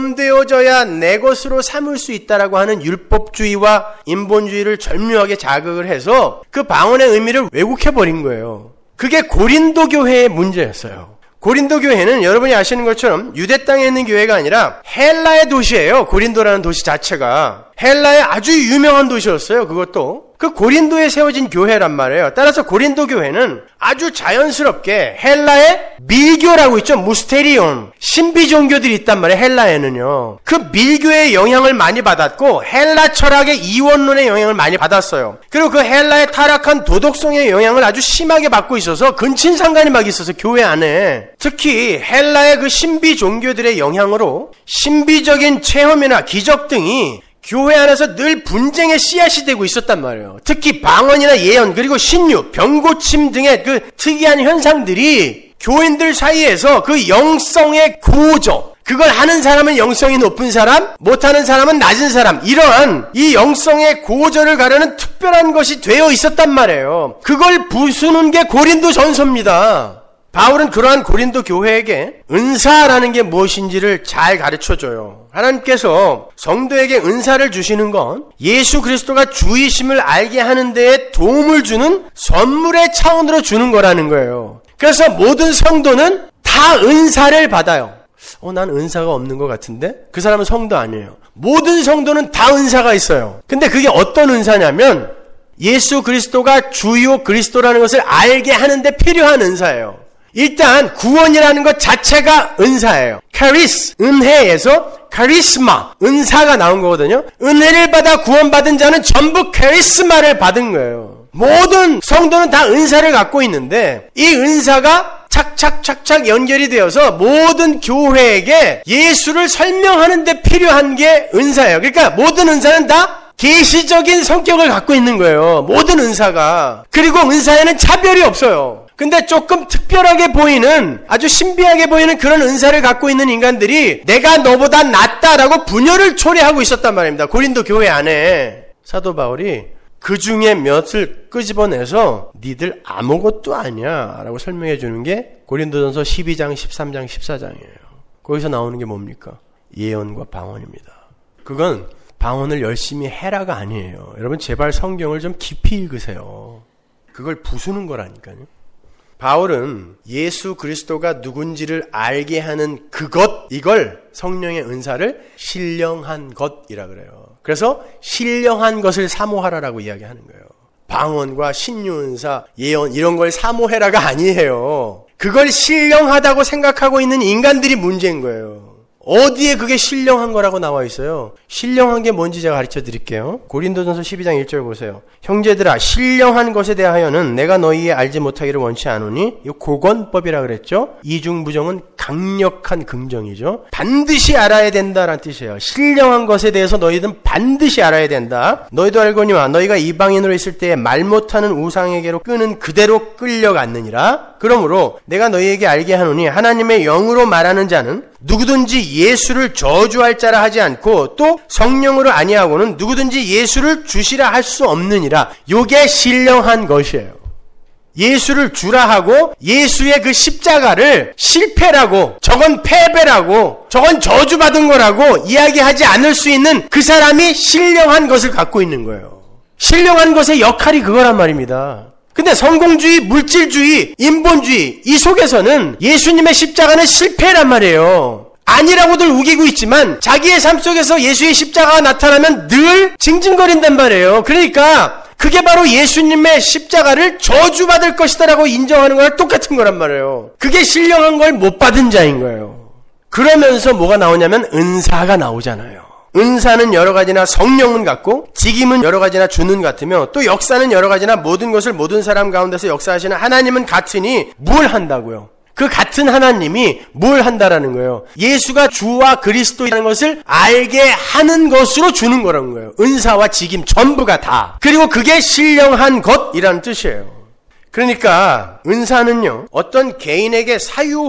경험되어져야 내 것으로 삼을 수 있다라고 하는 율법주의와 인본주의를 절묘하게 자극을 해서 그 방언의 의미를 왜곡해버린 거예요. 그게 고린도 교회의 문제였어요. 고린도 교회는 여러분이 아시는 것처럼 유대 땅에 있는 교회가 아니라 헬라의 도시예요. 고린도라는 도시 자체가. 헬라의 아주 유명한 도시였어요. 그것도. 그 고린도에 세워진 교회란 말이에요. 따라서 고린도 교회는 아주 자연스럽게 헬라의 밀교라고 있죠. 무스테리온. 신비 종교들이 있단 말이에요. 헬라에는요. 그 밀교의 영향을 많이 받았고 헬라 철학의 이원론의 영향을 많이 받았어요. 그리고 그 헬라의 타락한 도덕성의 영향을 아주 심하게 받고 있어서 근친상간이 막 있어서 교회 안에. 특히 헬라의 그 신비 종교들의 영향으로 신비적인 체험이나 기적 등이 교회 안에서 늘 분쟁의 씨앗이 되고 있었단 말이에요. 특히 방언이나 예언, 그리고 신유, 병고침 등의 그 특이한 현상들이 교인들 사이에서 그 영성의 고조, 그걸 하는 사람은 영성이 높은 사람, 못하는 사람은 낮은 사람, 이러한 이 영성의 고조를 가르는 특별한 것이 되어 있었단 말이에요. 그걸 부수는 게 고린도 전서입니다. 바울은 그러한 고린도 교회에게 은사라는 게 무엇인지를 잘 가르쳐줘요. 하나님께서 성도에게 은사를 주시는 건 예수 그리스도가 주이심을 알게 하는 데에 도움을 주는 선물의 차원으로 주는 거라는 거예요. 그래서 모든 성도는 다 은사를 받아요. 어, 난 은사가 없는 것 같은데? 그 사람은 성도 아니에요. 모든 성도는 다 은사가 있어요. 근데 그게 어떤 은사냐면 예수 그리스도가 주요 그리스도라는 것을 알게 하는 데 필요한 은사예요. 일단 구원이라는 것 자체가 은사예요. 카리스, 은혜에서 카리스마, 은사가 나온 거거든요. 은혜를 받아 구원받은 자는 전부 카리스마를 받은 거예요. 모든 성도는 다 은사를 갖고 있는데 이 은사가 착착착착 연결이 되어서 모든 교회에게 예수를 설명하는 데 필요한 게 은사예요. 그러니까 모든 은사는 다 계시적인 성격을 갖고 있는 거예요. 모든 은사가. 그리고 은사에는 차별이 없어요. 근데 조금 특별하게 보이는, 아주 신비하게 보이는 그런 은사를 갖고 있는 인간들이 내가 너보다 낫다라고 분열을 초래하고 있었단 말입니다. 고린도 교회 안에. 사도 바울이 그 중에 몇을 끄집어내서 니들 아무것도 아니야 라고 설명해 주는 게 고린도전서 십이 장, 십삼 장, 십사 장이에요. 거기서 나오는 게 뭡니까? 예언과 방언입니다. 그건 방언을 열심히 해라가 아니에요. 여러분 제발 성경을 좀 깊이 읽으세요. 그걸 부수는 거라니까요. 바울은 예수 그리스도가 누군지를 알게 하는 그것, 이걸 성령의 은사를 신령한 것이라 그래요. 그래서 신령한 것을 사모하라라고 이야기하는 거예요. 방언과 신유은사, 예언 이런 걸 사모해라가 아니에요. 그걸 신령하다고 생각하고 있는 인간들이 문제인 거예요. 어디에 그게 신령한 거라고 나와 있어요? 신령한 게 뭔지 제가 가르쳐 드릴게요. 고린도전서 십이 장 일 절 보세요. 형제들아, 신령한 것에 대하여는 내가 너희에 알지 못하기를 원치 않으니, 이 고건법이라 그랬죠? 이중부정은 강력한 긍정이죠. 반드시 알아야 된다라는 뜻이에요. 신령한 것에 대해서 너희들은 반드시 알아야 된다. 너희도 알거니와 너희가 이방인으로 있을 때에 말 못하는 우상에게로 끄는 그대로 끌려갔느니라. 그러므로 내가 너희에게 알게 하노니 하나님의 영으로 말하는 자는 누구든지 예수를 저주할 자라 하지 않고 또 성령으로 아니하고는 누구든지 예수를 주시라 할 수 없느니라. 요게 신령한 것이에요. 예수를 주라 하고 예수의 그 십자가를 실패라고, 저건 패배라고, 저건 저주받은 거라고 이야기하지 않을 수 있는 그 사람이 신령한 것을 갖고 있는 거예요. 신령한 것의 역할이 그거란 말입니다. 근데 성공주의, 물질주의, 인본주의 이 속에서는 예수님의 십자가는 실패란 말이에요. 아니라고들 우기고 있지만 자기의 삶 속에서 예수의 십자가가 나타나면 늘 징징거린단 말이에요. 그러니까 그게 바로 예수님의 십자가를 저주받을 것이다라고 인정하는 거랑 똑같은 거란 말이에요. 그게 신령한 걸 못 받은 자인 거예요. 그러면서 뭐가 나오냐면 은사가 나오잖아요. 은사는 여러 가지나 성령은 같고 직임은 여러 가지나 주는 같으며 또 역사는 여러 가지나 모든 것을 모든 사람 가운데서 역사하시는 하나님은 같으니 뭘 한다고요? 그 같은 하나님이 뭘 한다라는 거예요? 예수가 주와 그리스도라는 것을 알게 하는 것으로 주는 거라는 거예요. 은사와 직임 전부가 다. 그리고 그게 신령한 것이라는 뜻이에요. 그러니까 은사는요, 어떤 개인에게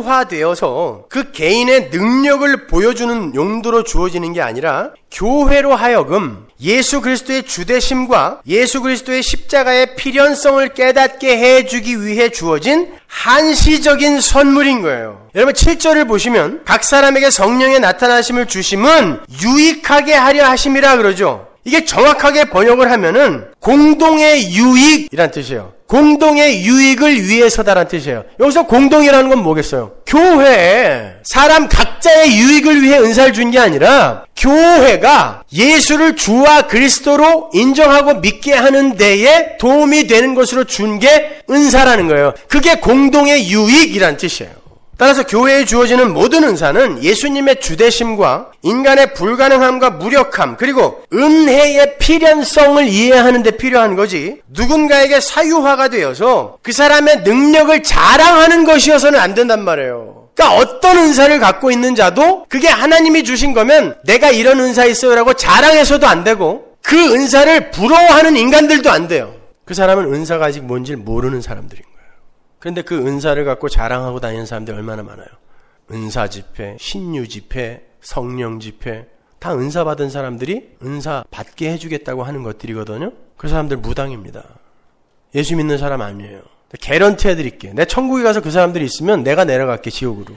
사유화되어서 그 개인의 능력을 보여주는 용도로 주어지는 게 아니라 교회로 하여금 예수 그리스도의 주되심과 예수 그리스도의 십자가의 필연성을 깨닫게 해주기 위해 주어진 한시적인 선물인 거예요. 여러분 칠 절을 보시면 각 사람에게 성령의 나타나심을 주심은 유익하게 하려 하심이라 그러죠. 이게 정확하게 번역을 하면은 공동의 유익이란 뜻이에요. 공동의 유익을 위해서다라는 뜻이에요. 여기서 공동이라는 건 뭐겠어요? 교회, 사람 각자의 유익을 위해 은사를 준 게 아니라 교회가 예수를 주와 그리스도로 인정하고 믿게 하는 데에 도움이 되는 것으로 준 게 은사라는 거예요. 그게 공동의 유익이란 뜻이에요. 따라서 교회에 주어지는 모든 은사는 예수님의 주되심과 인간의 불가능함과 무력함 그리고 은혜의 필연성을 이해하는 데 필요한 거지, 누군가에게 사유화가 되어서 그 사람의 능력을 자랑하는 것이어서는 안 된단 말이에요. 그러니까 어떤 은사를 갖고 있는 자도 그게 하나님이 주신 거면 내가 이런 은사 있어요라고 자랑해서도 안 되고 그 은사를 부러워하는 인간들도 안 돼요. 그 사람은 은사가 아직 뭔지 모르는 사람들인 거예요. 그런데 그 은사를 갖고 자랑하고 다니는 사람들이 얼마나 많아요. 은사 집회, 신유 집회, 성령 집회, 다 은사 받은 사람들이 은사 받게 해주겠다고 하는 것들이거든요. 그 사람들 무당입니다. 예수 믿는 사람 아니에요. 개런티 해드릴게. 내 천국에 가서 그 사람들이 있으면 내가 내려갈게, 지옥으로.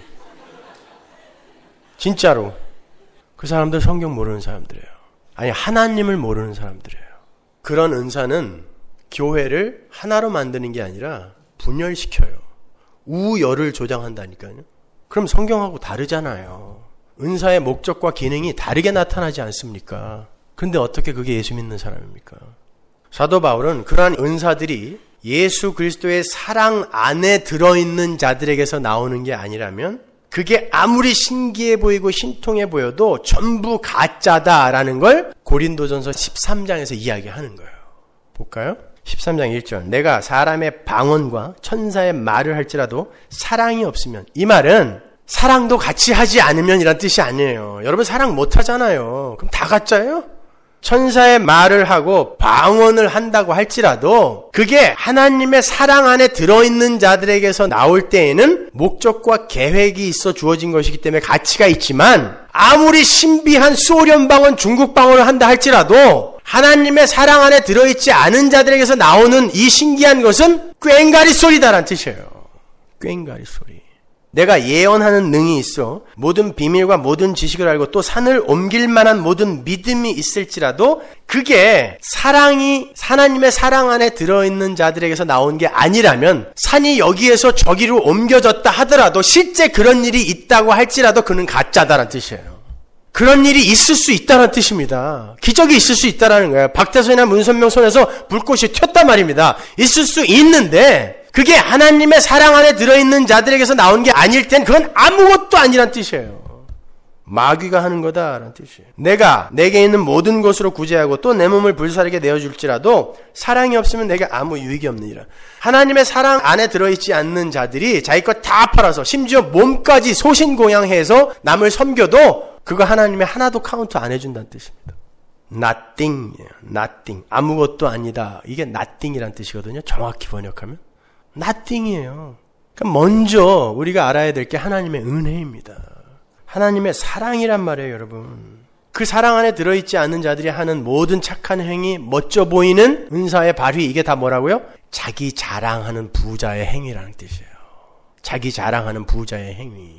진짜로. 그 사람들 성경 모르는 사람들이에요. 아니, 하나님을 모르는 사람들이에요. 그런 은사는 교회를 하나로 만드는 게 아니라 분열시켜요. 우열을 조장한다니까요. 그럼 성경하고 다르잖아요. 은사의 목적과 기능이 다르게 나타나지 않습니까? 그런데 어떻게 그게 예수 믿는 사람입니까? 사도 바울은 그러한 은사들이 예수 그리스도의 사랑 안에 들어있는 자들에게서 나오는 게 아니라면 그게 아무리 신기해 보이고 신통해 보여도 전부 가짜다라는 걸 고린도전서 십삼 장에서 이야기하는 거예요. 볼까요? 십삼 장 일 절. 내가 사람의 방언과 천사의 말을 할지라도 사랑이 없으면, 이 말은 사랑도 같이 하지 않으면 이란 뜻이 아니에요. 여러분 사랑 못 하잖아요. 그럼 다 가짜예요? 천사의 말을 하고 방언을 한다고 할지라도 그게 하나님의 사랑 안에 들어있는 자들에게서 나올 때에는 목적과 계획이 있어 주어진 것이기 때문에 가치가 있지만, 아무리 신비한 소련 방언, 중국 방언을 한다 할지라도 하나님의 사랑 안에 들어있지 않은 자들에게서 나오는 이 신기한 것은 꽹가리 소리다라는 뜻이에요. 꽹가리 소리. 내가 예언하는 능이 있어 모든 비밀과 모든 지식을 알고 또 산을 옮길 만한 모든 믿음이 있을지라도 그게 사랑이, 하나님의 사랑 안에 들어있는 자들에게서 나온 게 아니라면, 산이 여기에서 저기로 옮겨졌다 하더라도 실제 그런 일이 있다고 할지라도 그는 가짜다라는 뜻이에요. 그런 일이 있을 수 있다는 뜻입니다. 기적이 있을 수 있다는 거예요. 박태선이나 문선명 손에서 불꽃이 튀었단 말입니다. 있을 수 있는데 그게 하나님의 사랑 안에 들어있는 자들에게서 나온 게 아닐 땐 그건 아무것도 아니란 뜻이에요. 마귀가 하는 거다라는 뜻이에요. 내가 내게 있는 모든 것으로 구제하고 또 내 몸을 불사르게 내어줄지라도 사랑이 없으면 내게 아무 유익이 없느니라. 하나님의 사랑 안에 들어있지 않는 자들이 자기 것 다 팔아서 심지어 몸까지 소신공양해서 남을 섬겨도 그거 하나님의 하나도 카운트 안 해준다는 뜻입니다. nothing이에요. nothing. 아무것도 아니다. 이게 nothing이란 뜻이거든요. 정확히 번역하면. nothing이에요. 그러니까 먼저 우리가 알아야 될 게 하나님의 은혜입니다. 하나님의 사랑이란 말이에요, 여러분. 그 사랑 안에 들어있지 않는 자들이 하는 모든 착한 행위, 멋져 보이는 은사의 발휘, 이게 다 뭐라고요? 자기 자랑하는 부자의 행위라는 뜻이에요. 자기 자랑하는 부자의 행위.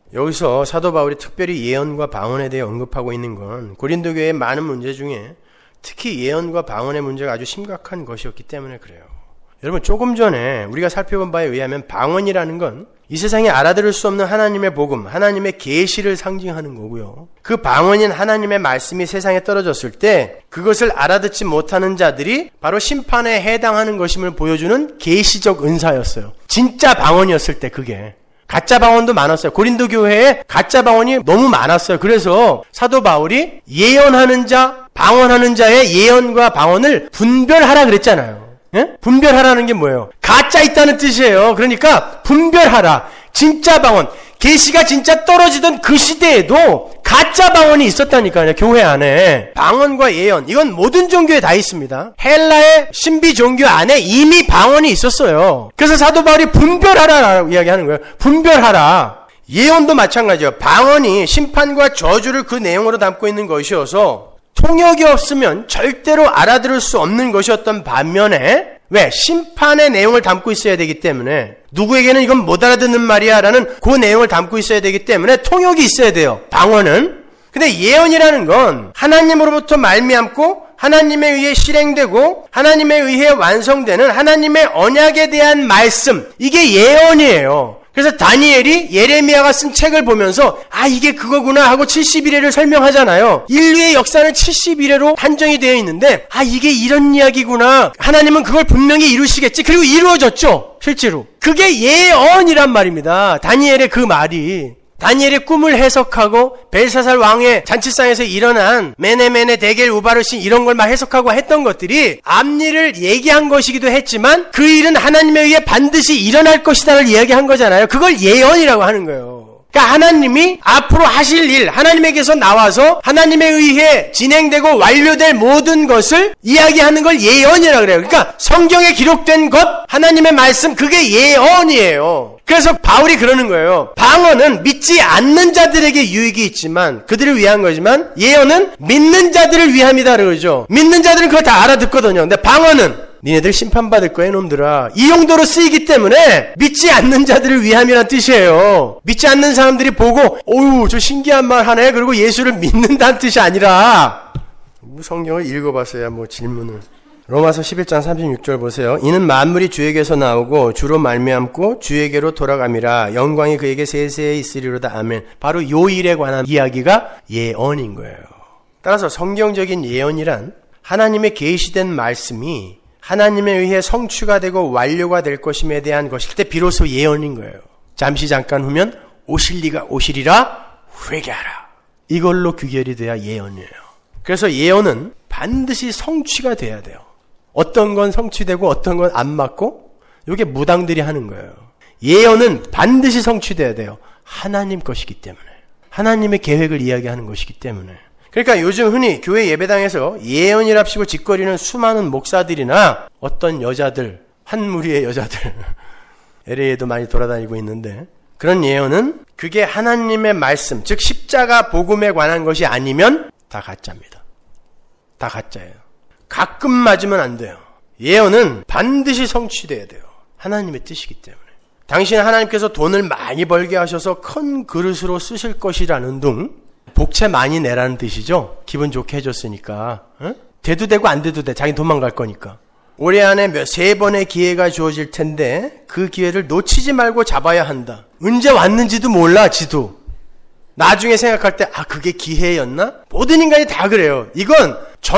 여기서 사도 바울이 특별히 예언과 방언에 대해 언급하고 있는 건 고린도 교회의 많은 문제 중에 특히 예언과 방언의 문제가 아주 심각한 것이었기 때문에 그래요. 여러분, 조금 전에 우리가 살펴본 바에 의하면 방언이라는 건 이 세상에 알아들을 수 없는 하나님의 복음, 하나님의 계시를 상징하는 거고요. 그 방언인 하나님의 말씀이 세상에 떨어졌을 때 그것을 알아듣지 못하는 자들이 바로 심판에 해당하는 것임을 보여주는 계시적 은사였어요. 진짜 방언이었을 때 그게. 가짜 방언도 많았어요. 고린도 교회에 가짜 방언이 너무 많았어요. 그래서 사도 바울이 예언하는 자, 방언하는 자의 예언과 방언을 분별하라 그랬잖아요. 예? 분별하라는 게 뭐예요? 가짜 있다는 뜻이에요. 그러니까 분별하라. 진짜 방언, 계시가 진짜 떨어지던 그 시대에도 가짜 방언이 있었다니까요. 교회 안에. 방언과 예언, 이건 모든 종교에 다 있습니다. 헬라의 신비 종교 안에 이미 방언이 있었어요. 그래서 사도 바울이 분별하라라고 이야기하는 거예요. 분별하라. 예언도 마찬가지예요. 방언이 심판과 저주를 그 내용으로 담고 있는 것이어서 통역이 없으면 절대로 알아들을 수 없는 것이었던 반면에, 왜? 심판의 내용을 담고 있어야 되기 때문에, 누구에게는 이건 못 알아듣는 말이야 라는 그 내용을 담고 있어야 되기 때문에 통역이 있어야 돼요. 방언은. 근데 예언이라는 건 하나님으로부터 말미암고 하나님에 의해 실행되고 하나님에 의해 완성되는 하나님의 언약에 대한 말씀, 이게 예언이에요. 그래서 다니엘이 예레미야가 쓴 책을 보면서 아, 이게 그거구나 하고 칠십일 회를 설명하잖아요. 인류의 역사는 칠십일 회로 한정이 되어 있는데 아, 이게 이런 이야기구나. 하나님은 그걸 분명히 이루시겠지. 그리고 이루어졌죠. 실제로. 그게 예언이란 말입니다. 다니엘의 그 말이. 다니엘의 꿈을 해석하고 벨사살 왕의 잔치상에서 일어난 메네메네 데겔 우바르신 이런 걸 막 해석하고 했던 것들이 앞일을 얘기한 것이기도 했지만 그 일은 하나님에 의해 반드시 일어날 것이다를 이야기한 거잖아요. 그걸 예언이라고 하는 거예요. 그러니까 하나님이 앞으로 하실 일, 하나님에게서 나와서 하나님에 의해 진행되고 완료될 모든 것을 이야기하는 걸 예언이라고 그래요. 그러니까 성경에 기록된 것, 하나님의 말씀, 그게 예언이에요. 그래서 바울이 그러는 거예요. 방언은 믿지 않는 자들에게 유익이 있지만, 그들을 위한 거지만, 예언은 믿는 자들을 위함이다 그러죠. 믿는 자들은 그거 다 알아듣거든요. 근데 방언은 니네들 심판받을 거야, 이놈들아. 이 용도로 쓰이기 때문에 믿지 않는 자들을 위함이란 뜻이에요. 믿지 않는 사람들이 보고 어우, 저 신기한 말 하네. 그리고 예수를 믿는다는 뜻이 아니라, 성경을 읽어봤어야 뭐 질문을. 로마서 십일 장 삼십육 절 보세요. 이는 만물이 주에게서 나오고 주로 말미암고 주에게로 돌아감이라. 영광이 그에게 세세히 있으리로다. 아멘. 바로 요 일에 관한 이야기가 예언인 거예요. 따라서 성경적인 예언이란 하나님의 계시된 말씀이 하나님에 의해 성취가 되고 완료가 될 것임에 대한 것일 때 비로소 예언인 거예요. 잠시 잠깐 후면 오실 리가 오시리라 회개하라. 이걸로 귀결이 돼야 예언이에요. 그래서 예언은 반드시 성취가 돼야 돼요. 어떤 건 성취되고 어떤 건 안 맞고, 이게 무당들이 하는 거예요. 예언은 반드시 성취돼야 돼요. 하나님 것이기 때문에. 하나님의 계획을 이야기하는 것이기 때문에. 그러니까 요즘 흔히 교회 예배당에서 예언이랍시고 짓거리는 수많은 목사들이나 어떤 여자들, 한 무리의 여자들, 엘에이에도 많이 돌아다니고 있는데, 그런 예언은 그게 하나님의 말씀, 즉 십자가 복음에 관한 것이 아니면 다 가짜입니다. 다 가짜예요. 가끔 맞으면 안 돼요. 예언은 반드시 성취돼야 돼요. 하나님의 뜻이기 때문에. 당신 하나님께서 돈을 많이 벌게 하셔서 큰 그릇으로 쓰실 것이라는 둥, 복채 많이 내라는 뜻이죠. 기분 좋게 해줬으니까. 어? 돼도 되고 안 돼도 돼. 자기 도망갈 거니까. 올해 안에 몇, 세 번의 기회가 주어질 텐데 그 기회를 놓치지 말고 잡아야 한다. 언제 왔는지도 몰라, 지도. 나중에 생각할 때 아, 그게 기회였나? 모든 인간이 다 그래요. 이건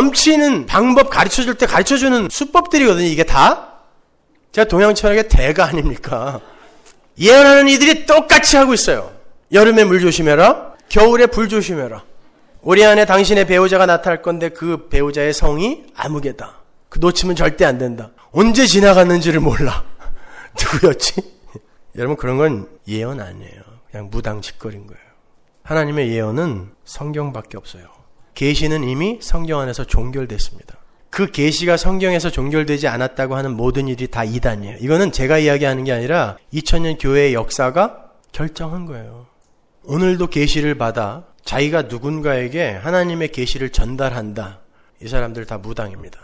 점치는 방법 가르쳐줄 때 가르쳐주는 수법들이거든요. 이게 다. 제가 동양철학의 대가 아닙니까? 예언하는 이들이 똑같이 하고 있어요. 여름에 물 조심해라. 겨울에 불 조심해라. 우리 안에 당신의 배우자가 나타날 건데 그 배우자의 성이 아무개다. 그 놓치면 절대 안 된다. 언제 지나갔는지를 몰라. 누구였지? 여러분 그런 건 예언 아니에요. 그냥 무당짓거리인 거예요. 하나님의 예언은 성경밖에 없어요. 계시는 이미 성경 안에서 종결됐습니다. 그 계시가 성경에서 종결되지 않았다고 하는 모든 일이 다 이단이에요. 이거는 제가 이야기하는 게 아니라 이천 년 교회의 역사가 결정한 거예요. 오늘도 계시를 받아 자기가 누군가에게 하나님의 계시를 전달한다. 이 사람들 다 무당입니다.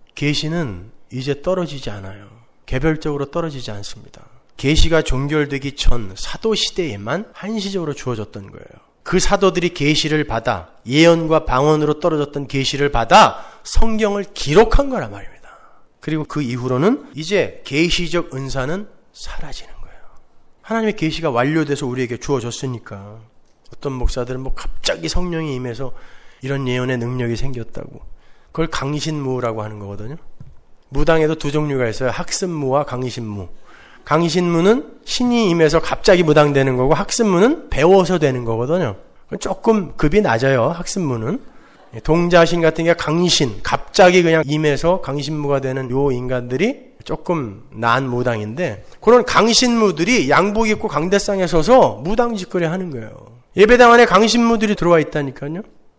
계시는 이제 떨어지지 않아요. 개별적으로 떨어지지 않습니다. 계시가 종결되기 전 사도 시대에만 한시적으로 주어졌던 거예요. 그 사도들이 계시를 받아 예언과 방언으로 떨어졌던 계시를 받아 성경을 기록한 거란 말입니다. 그리고 그 이후로는 이제 계시적 은사는 사라지는 거예요. 하나님의 계시가 완료돼서 우리에게 주어졌으니까 어떤 목사들은 뭐 갑자기 성령이 임해서 이런 예언의 능력이 생겼다고 그걸 강신무라고 하는 거거든요. 무당에도 두 종류가 있어요. 학습무와 강신무. 강신무는 신이 임해서 갑자기 무당되는 거고 학습무는 배워서 되는 거거든요. 조금 급이 낮아요. 학습무는. 동자신 같은 게 강신, 갑자기 그냥 임해서 강신무가 되는 요 인간들이 조금 나은 무당인데 그런 강신무들이 양복 입고 강대상에 서서 무당짓거리 하는 거예요. 예배당 안에 강신무들이 들어와 있다니까요.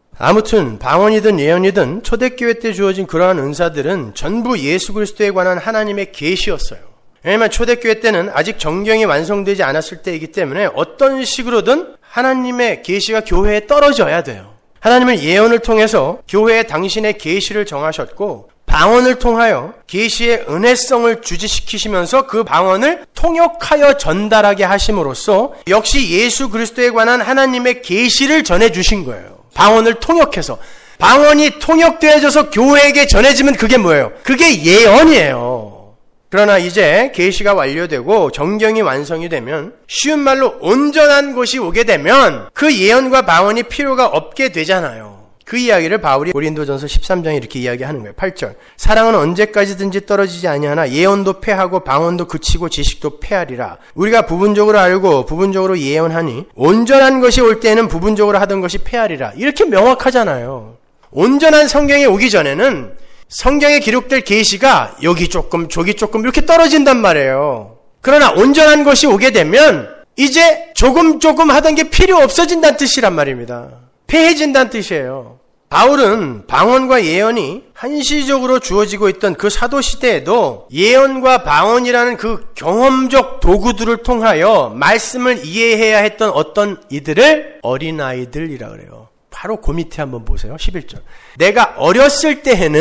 아무튼 방언이든 예언이든 초대교회 때 주어진 그러한 은사들은 전부 예수 그리스도에 관한 하나님의 계시였어요. 왜냐하면 초대교회 때는 아직 정경이 완성되지 않았을 때이기 때문에 어떤 식으로든 하나님의 계시가 교회에 떨어져야 돼요. 하나님은 예언을 통해서 교회에 당신의 계시를 정하셨고 방언을 통하여 계시의 은혜성을 주지시키시면서 그 방언을 통역하여 전달하게 하심으로써 역시 예수 그리스도에 관한 하나님의 계시를 전해주신 거예요. 방언을 통역해서. 방언이 통역되어져서 교회에게 전해지면 그게 뭐예요? 그게 예언이에요. 그러나 이제 계시가 완료되고 정경이 완성이 되면 쉬운 말로 온전한 것이 오게 되면 그 예언과 방언이 필요가 없게 되잖아요. 그 이야기를 바울이 고린도전서 십삼 장에 이렇게 이야기하는 거예요. 팔 절. 사랑은 언제까지든지 떨어지지 아니하나 예언도 패하고 방언도 그치고 지식도 패하리라. 우리가 부분적으로 알고 부분적으로 예언하니 온전한 것이 올 때에는 부분적으로 하던 것이 패하리라. 이렇게 명확하잖아요. 온전한 성경이 오기 전에는 성경에 기록될 계시가 여기 조금 저기 조금 이렇게 떨어진단 말이에요. 그러나 온전한 것이 오게 되면 이제 조금 조금 하던 게 필요 없어진다는 뜻이란 말입니다. 패해진다는 뜻이에요. 바울은 방언과 예언이 한시적으로 주어지고 있던 그 사도시대에도 예언과 방언이라는 그 경험적 도구들을 통하여 말씀을 이해해야 했던 어떤 이들을 어린아이들이라 그래요. 바로 그 밑에 한번 보세요. 십일 절. 내가 어렸을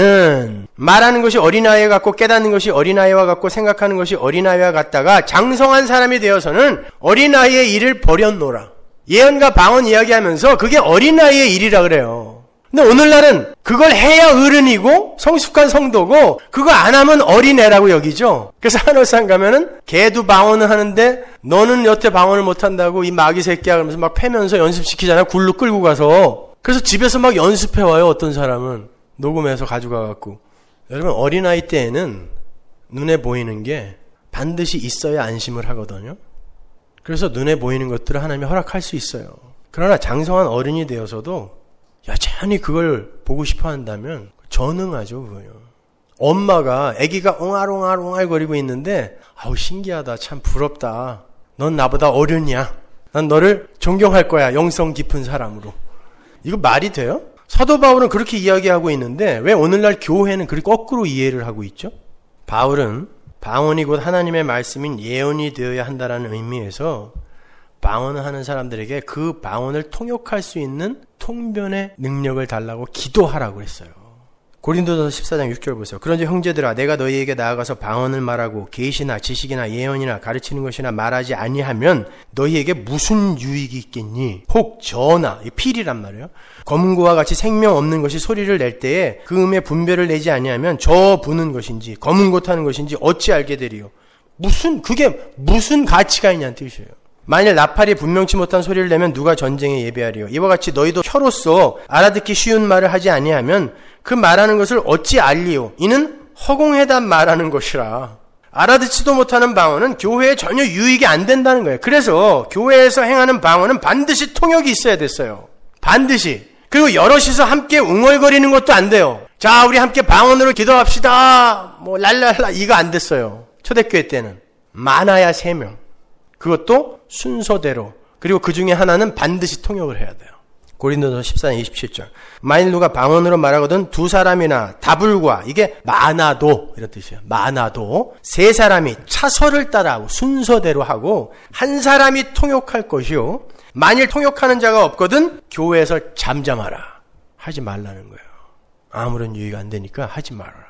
때에는 말하는 것이 어린아이와 같고 깨닫는 것이 어린아이와 같고 생각하는 것이 어린아이와 같다가 장성한 사람이 되어서는 어린아이의 일을 버렸노라. 예언과 방언 이야기하면서 그게 어린아이의 일이라 그래요. 근데 오늘날은 그걸 해야 어른이고 성숙한 성도고 그거 안 하면 어린애라고 여기죠. 그래서 한월산 가면은 걔도 방언을 하는데 너는 여태 방언을 못한다고 이 마귀 새끼야 그러면서 막 패면서 연습시키잖아요. 굴로 끌고 가서. 그래서 집에서 막 연습해와요. 어떤 사람은 녹음해서 가져가갖고. 여러분 어린아이 때에는 눈에 보이는 게 반드시 있어야 안심을 하거든요. 그래서 눈에 보이는 것들을 하나님이 허락할 수 있어요. 그러나 장성한 어른이 되어서도 여전히 그걸 보고 싶어 한다면 전응하죠. 그거요. 엄마가 아기가 옹알옹알옹알 거리고 있는데 아우 신기하다 참 부럽다. 넌 나보다 어른이야. 난 너를 존경할 거야. 영성 깊은 사람으로. 이거 말이 돼요? 사도 바울은 그렇게 이야기하고 있는데 왜 오늘날 교회는 그렇게 거꾸로 이해를 하고 있죠? 바울은 방언이 곧 하나님의 말씀인 예언이 되어야 한다는 의미에서 방언을 하는 사람들에게 그 방언을 통역할 수 있는 통변의 능력을 달라고 기도하라고 했어요. 고린도전서 십사 장 육 절 보세요. 그런지 형제들아 내가 너희에게 나아가서 방언을 말하고 계시나 지식이나 예언이나 가르치는 것이나 말하지 아니하면 너희에게 무슨 유익이 있겠니? 혹 저나 이 필이란 말이에요. 검은고와 같이 생명 없는 것이 소리를 낼 때에 그 음의 분별을 내지 아니하면 저 부는 것인지 검은고 타는 것인지 어찌 알게 되리요? 무슨 그게 무슨 가치가 있냐는 뜻이에요. 만일 나팔이 분명치 못한 소리를 내면 누가 전쟁에 예배하리요? 이와 같이 너희도 혀로서 알아듣기 쉬운 말을 하지 아니하면 그 말하는 것을 어찌 알리요? 이는 허공에다 말하는 것이라. 알아듣지도 못하는 방언은 교회에 전혀 유익이 안 된다는 거예요. 그래서 교회에서 행하는 방언은 반드시 통역이 있어야 됐어요. 반드시. 그리고 여럿이서 함께 웅얼거리는 것도 안 돼요. 자, 우리 함께 방언으로 기도합시다. 뭐 랄랄라 이거 안 됐어요. 초대교회 때는. 많아야 세 명. 그것도 순서대로. 그리고 그 중에 하나는 반드시 통역을 해야 돼요. 고린도서 십사 장 이십칠 절. 만일 누가 방언으로 말하거든 두 사람이나 다불과, 이게 많아도 이런 뜻이에요. 많아도 세 사람이 차서를 따라하고 순서대로 하고 한 사람이 통역할 것이요. 만일 통역하는 자가 없거든 교회에서 잠잠하라. 하지 말라는 거예요. 아무런 유익 안 되니까 하지 말아라.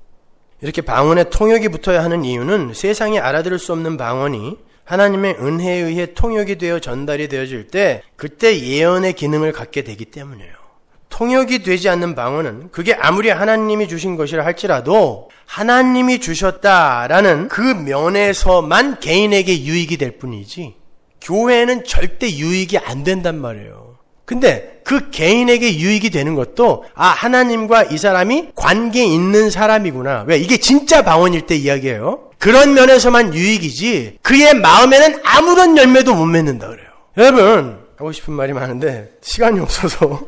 이렇게 방언에 통역이 붙어야 하는 이유는 세상이 알아들을 수 없는 방언이 하나님의 은혜에 의해 통역이 되어 전달이 되어질 때 그때 예언의 기능을 갖게 되기 때문이에요. 통역이 되지 않는 방언은 그게 아무리 하나님이 주신 것이라 할지라도 하나님이 주셨다라는 그 면에서만 개인에게 유익이 될 뿐이지 교회에는 절대 유익이 안 된단 말이에요. 근데 그 개인에게 유익이 되는 것도 아, 하나님과 이 사람이 관계 있는 사람이구나. 왜? 이게 진짜 방언일 때 이야기예요. 그런 면에서만 유익이지 그의 마음에는 아무런 열매도 못 맺는다 그래요. 여러분, 하고 싶은 말이 많은데 시간이 없어서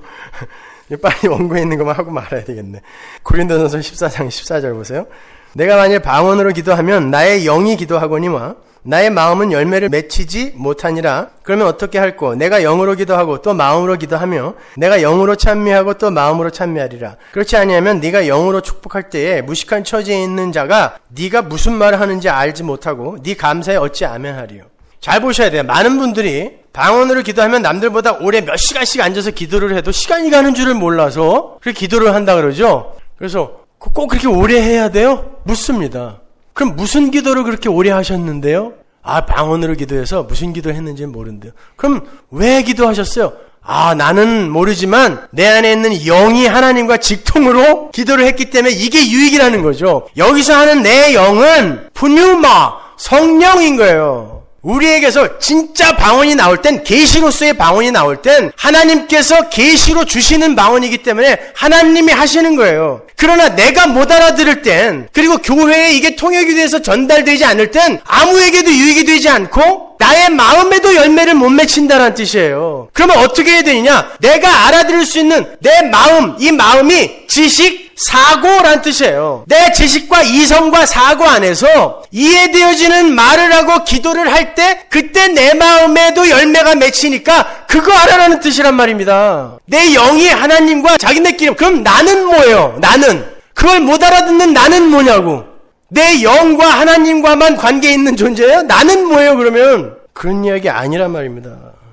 빨리 원고에 있는 것만 하고 말아야 되겠네. 고린도전서 십사 장 십사 절 보세요. 내가 만일 방언으로 기도하면 나의 영이 기도하거니와 나의 마음은 열매를 맺히지 못하니라. 그러면 어떻게 할꼬? 내가 영으로 기도하고 또 마음으로 기도하며 내가 영으로 찬미하고 또 마음으로 찬미하리라. 그렇지 아니하면 네가 영으로 축복할 때에 무식한 처지에 있는 자가 네가 무슨 말을 하는지 알지 못하고 네 감사에 어찌 아멘하리요. 잘 보셔야 돼요. 많은 분들이 방언으로 기도하면 남들보다 오래 몇 시간씩 앉아서 기도를 해도 시간이 가는 줄을 몰라서 그렇게 기도를 한다 그러죠. 그래서 꼭 그렇게 오래 해야 돼요? 묻습니다. 그럼 무슨 기도를 그렇게 오래 하셨는데요? 아, 방언으로 기도해서 무슨 기도를 했는지는 모른대요. 그럼 왜 기도하셨어요? 아, 나는 모르지만 내 안에 있는 영이 하나님과 직통으로 기도를 했기 때문에 이게 유익이라는 거죠. 여기서 하는 내 영은 푸뉴마, 성령인 거예요. 우리에게서 진짜 방언이 나올 땐, 계시로서의 방언이 나올 땐 하나님께서 계시로 주시는 방언이기 때문에 하나님이 하시는 거예요. 그러나 내가 못 알아들을 땐, 그리고 교회에 이게 통역이 돼서 전달되지 않을 땐 아무에게도 유익이 되지 않고 나의 마음에도 열매를 못 맺힌다는 뜻이에요. 그러면 어떻게 해야 되느냐? 내가 알아들을 수 있는 내 마음, 이 마음이 지식, 사고란 뜻이에요. 내 지식과 이성과 사고 안에서 이해되어지는 말을 하고 기도를 할 때 그때 내 마음에도 열매가 맺히니까 그거 알아라는 뜻이란 말입니다. 내 영이 하나님과 자기네끼리. 그럼 나는 뭐예요? 나는 그걸 못 알아듣는 나는 뭐냐고. 내 영과 하나님과만 관계 있는 존재예요? 나는 뭐예요 그러면? 그런 이야기 아니란 말입니다.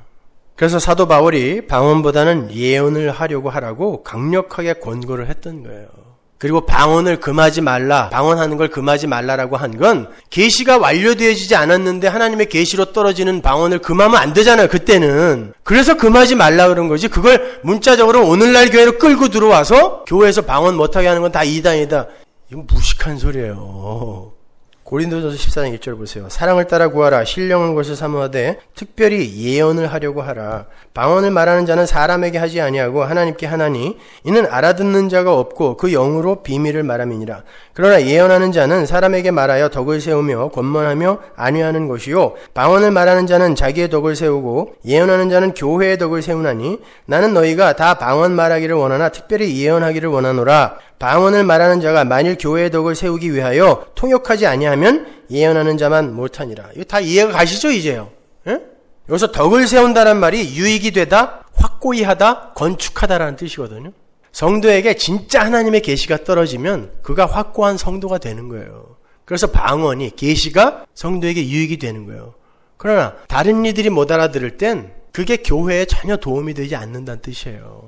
그래서 사도 바울이 방언보다는 예언을 하려고 하라고 강력하게 권고를 했던 거예요. 그리고 방언을 금하지 말라, 방언하는 걸 금하지 말라라고 한 건 계시가 완료되어지지 않았는데 하나님의 계시로 떨어지는 방언을 금하면 안 되잖아요, 그때는. 그래서 금하지 말라 그런 거지. 그걸 문자적으로 오늘날 교회로 끌고 들어와서 교회에서 방언 못하게 하는 건 다 이단이다. 이건 무식한 소리예요. 고린도전서 십사 장 일 절 보세요. 사랑을 따라 구하라. 신령한 것을 사모하되 특별히 예언을 하려고 하라. 방언을 말하는 자는 사람에게 하지 아니하고 하나님께 하나니 이는 알아듣는 자가 없고 그 영으로 비밀을 말함이니라. 그러나 예언하는 자는 사람에게 말하여 덕을 세우며 권면하며 안위하는 것이요 방언을 말하는 자는 자기의 덕을 세우고 예언하는 자는 교회의 덕을 세우나니 나는 너희가 다 방언 말하기를 원하나 특별히 예언하기를 원하노라. 방언을 말하는 자가 만일 교회의 덕을 세우기 위하여 통역하지 아니하면 예언하는 자만 못하니라. 이거 다 이해가 가시죠 이제요? 예? 여기서 덕을 세운다는 말이 유익이 되다, 확고히 하다, 건축하다라는 뜻이거든요. 성도에게 진짜 하나님의 계시가 떨어지면 그가 확고한 성도가 되는 거예요. 그래서 방언이, 계시가 성도에게 유익이 되는 거예요. 그러나 다른 이들이 못 알아들을 땐 그게 교회에 전혀 도움이 되지 않는다는 뜻이에요.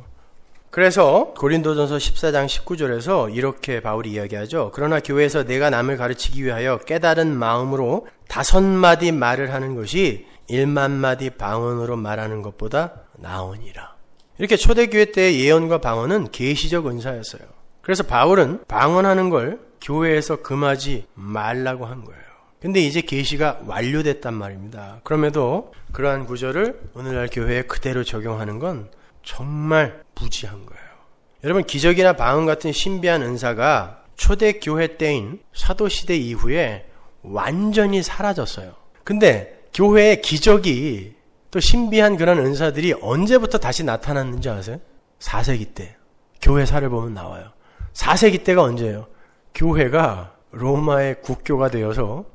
그래서 고린도전서 십사 장 십구 절에서 이렇게 바울이 이야기하죠. 그러나 교회에서 내가 남을 가르치기 위하여 깨달은 마음으로 다섯 마디 말을 하는 것이 일만 마디 방언으로 말하는 것보다 나으니라. 이렇게 초대교회 때의 예언과 방언은 계시적 은사였어요. 그래서 바울은 방언하는 걸 교회에서 금하지 말라고 한 거예요. 근데 이제 계시가 완료됐단 말입니다. 그럼에도 그러한 구절을 오늘날 교회에 그대로 적용하는 건 정말 무지한 거예요. 여러분, 기적이나 방언 같은 신비한 은사가 초대교회 때인 사도시대 이후에 완전히 사라졌어요. 근데 교회의 기적이 또 신비한 그런 은사들이 언제부터 다시 나타났는지 아세요? 사 세기 때. 교회사를 보면 나와요. 사 세기 때가 언제예요? 교회가 로마의 국교가 되어서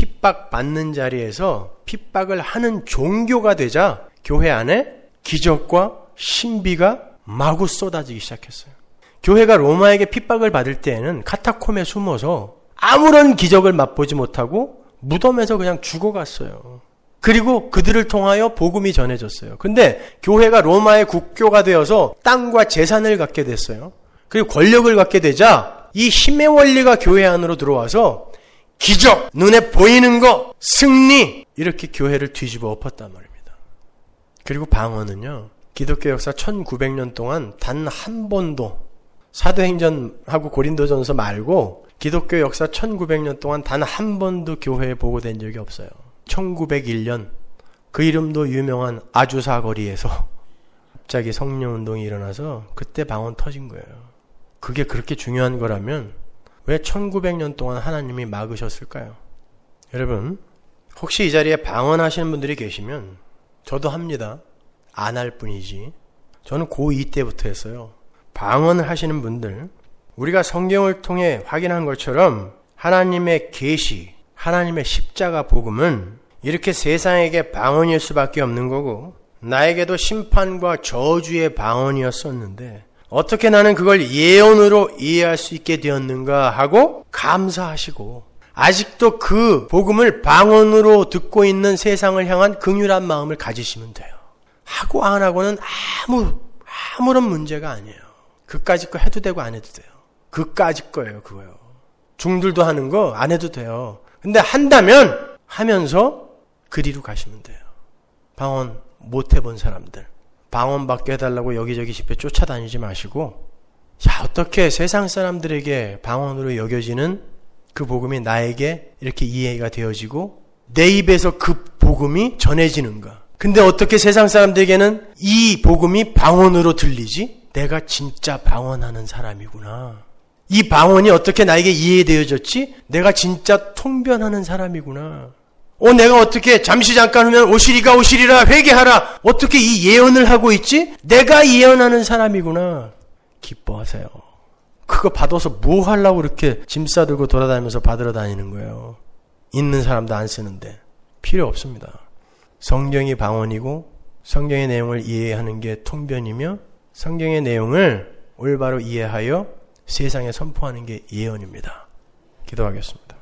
핍박받는 자리에서 핍박을 하는 종교가 되자 교회 안에 기적과 신비가 마구 쏟아지기 시작했어요. 교회가 로마에게 핍박을 받을 때에는 카타콤에 숨어서 아무런 기적을 맛보지 못하고 무덤에서 그냥 죽어갔어요. 그리고 그들을 통하여 복음이 전해졌어요. 근데 교회가 로마의 국교가 되어서 땅과 재산을 갖게 됐어요. 그리고 권력을 갖게 되자 이 힘의 원리가 교회 안으로 들어와서 기적, 눈에 보이는 거, 승리 이렇게 교회를 뒤집어 엎었단 말입니다. 그리고 방언은요. 기독교 역사 천구백 년 동안 단 한 번도 사도행전하고 고린도전서 말고 기독교 역사 천구백 년 동안 단 한 번도 교회에 보고된 적이 없어요. 천구백일 년 그 이름도 유명한 아주사 거리에서 갑자기 성령운동이 일어나서 그때 방언 터진 거예요. 그게 그렇게 중요한 거라면 왜 천구백 년 동안 하나님이 막으셨을까요? 여러분 혹시 이 자리에 방언하시는 분들이 계시면 저도 합니다. 안 할 뿐이지. 저는 고이 때부터 했어요. 방언을 하시는 분들 우리가 성경을 통해 확인한 것처럼 하나님의 계시, 하나님의 십자가 복음은 이렇게 세상에게 방언일 수밖에 없는 거고 나에게도 심판과 저주의 방언이었었는데 어떻게 나는 그걸 예언으로 이해할 수 있게 되었는가 하고 감사하시고 아직도 그 복음을 방언으로 듣고 있는 세상을 향한 긍휼한 마음을 가지시면 돼요. 하고 안 하고는 아무, 아무런 문제가 아니에요. 그까짓 거 해도 되고 안 해도 돼요. 그까짓 거예요, 그거요. 중들도 하는 거 안 해도 돼요. 근데 한다면 하면서 그리로 가시면 돼요. 방언 못 해본 사람들. 방언받게 해달라고 여기저기 집회 쫓아다니지 마시고 자 어떻게 세상 사람들에게 방언으로 여겨지는 그 복음이 나에게 이렇게 이해가 되어지고 내 입에서 그 복음이 전해지는가. 근데 어떻게 세상 사람들에게는 이 복음이 방언으로 들리지? 내가 진짜 방언하는 사람이구나. 이 방언이 어떻게 나에게 이해되어졌지? 내가 진짜 통변하는 사람이구나. 어, 내가 어떻게 잠시 잠깐 하면 오시리가 오시리라 회개하라. 어떻게 이 예언을 하고 있지? 내가 예언하는 사람이구나. 기뻐하세요. 그거 받아서 뭐 하려고 이렇게 짐 싸들고 돌아다니면서 받으러 다니는 거예요. 있는 사람도 안 쓰는데. 필요 없습니다. 성경이 방언이고 성경의 내용을 이해하는 게 통변이며 성경의 내용을 올바로 이해하여 세상에 선포하는 게 예언입니다. 기도하겠습니다.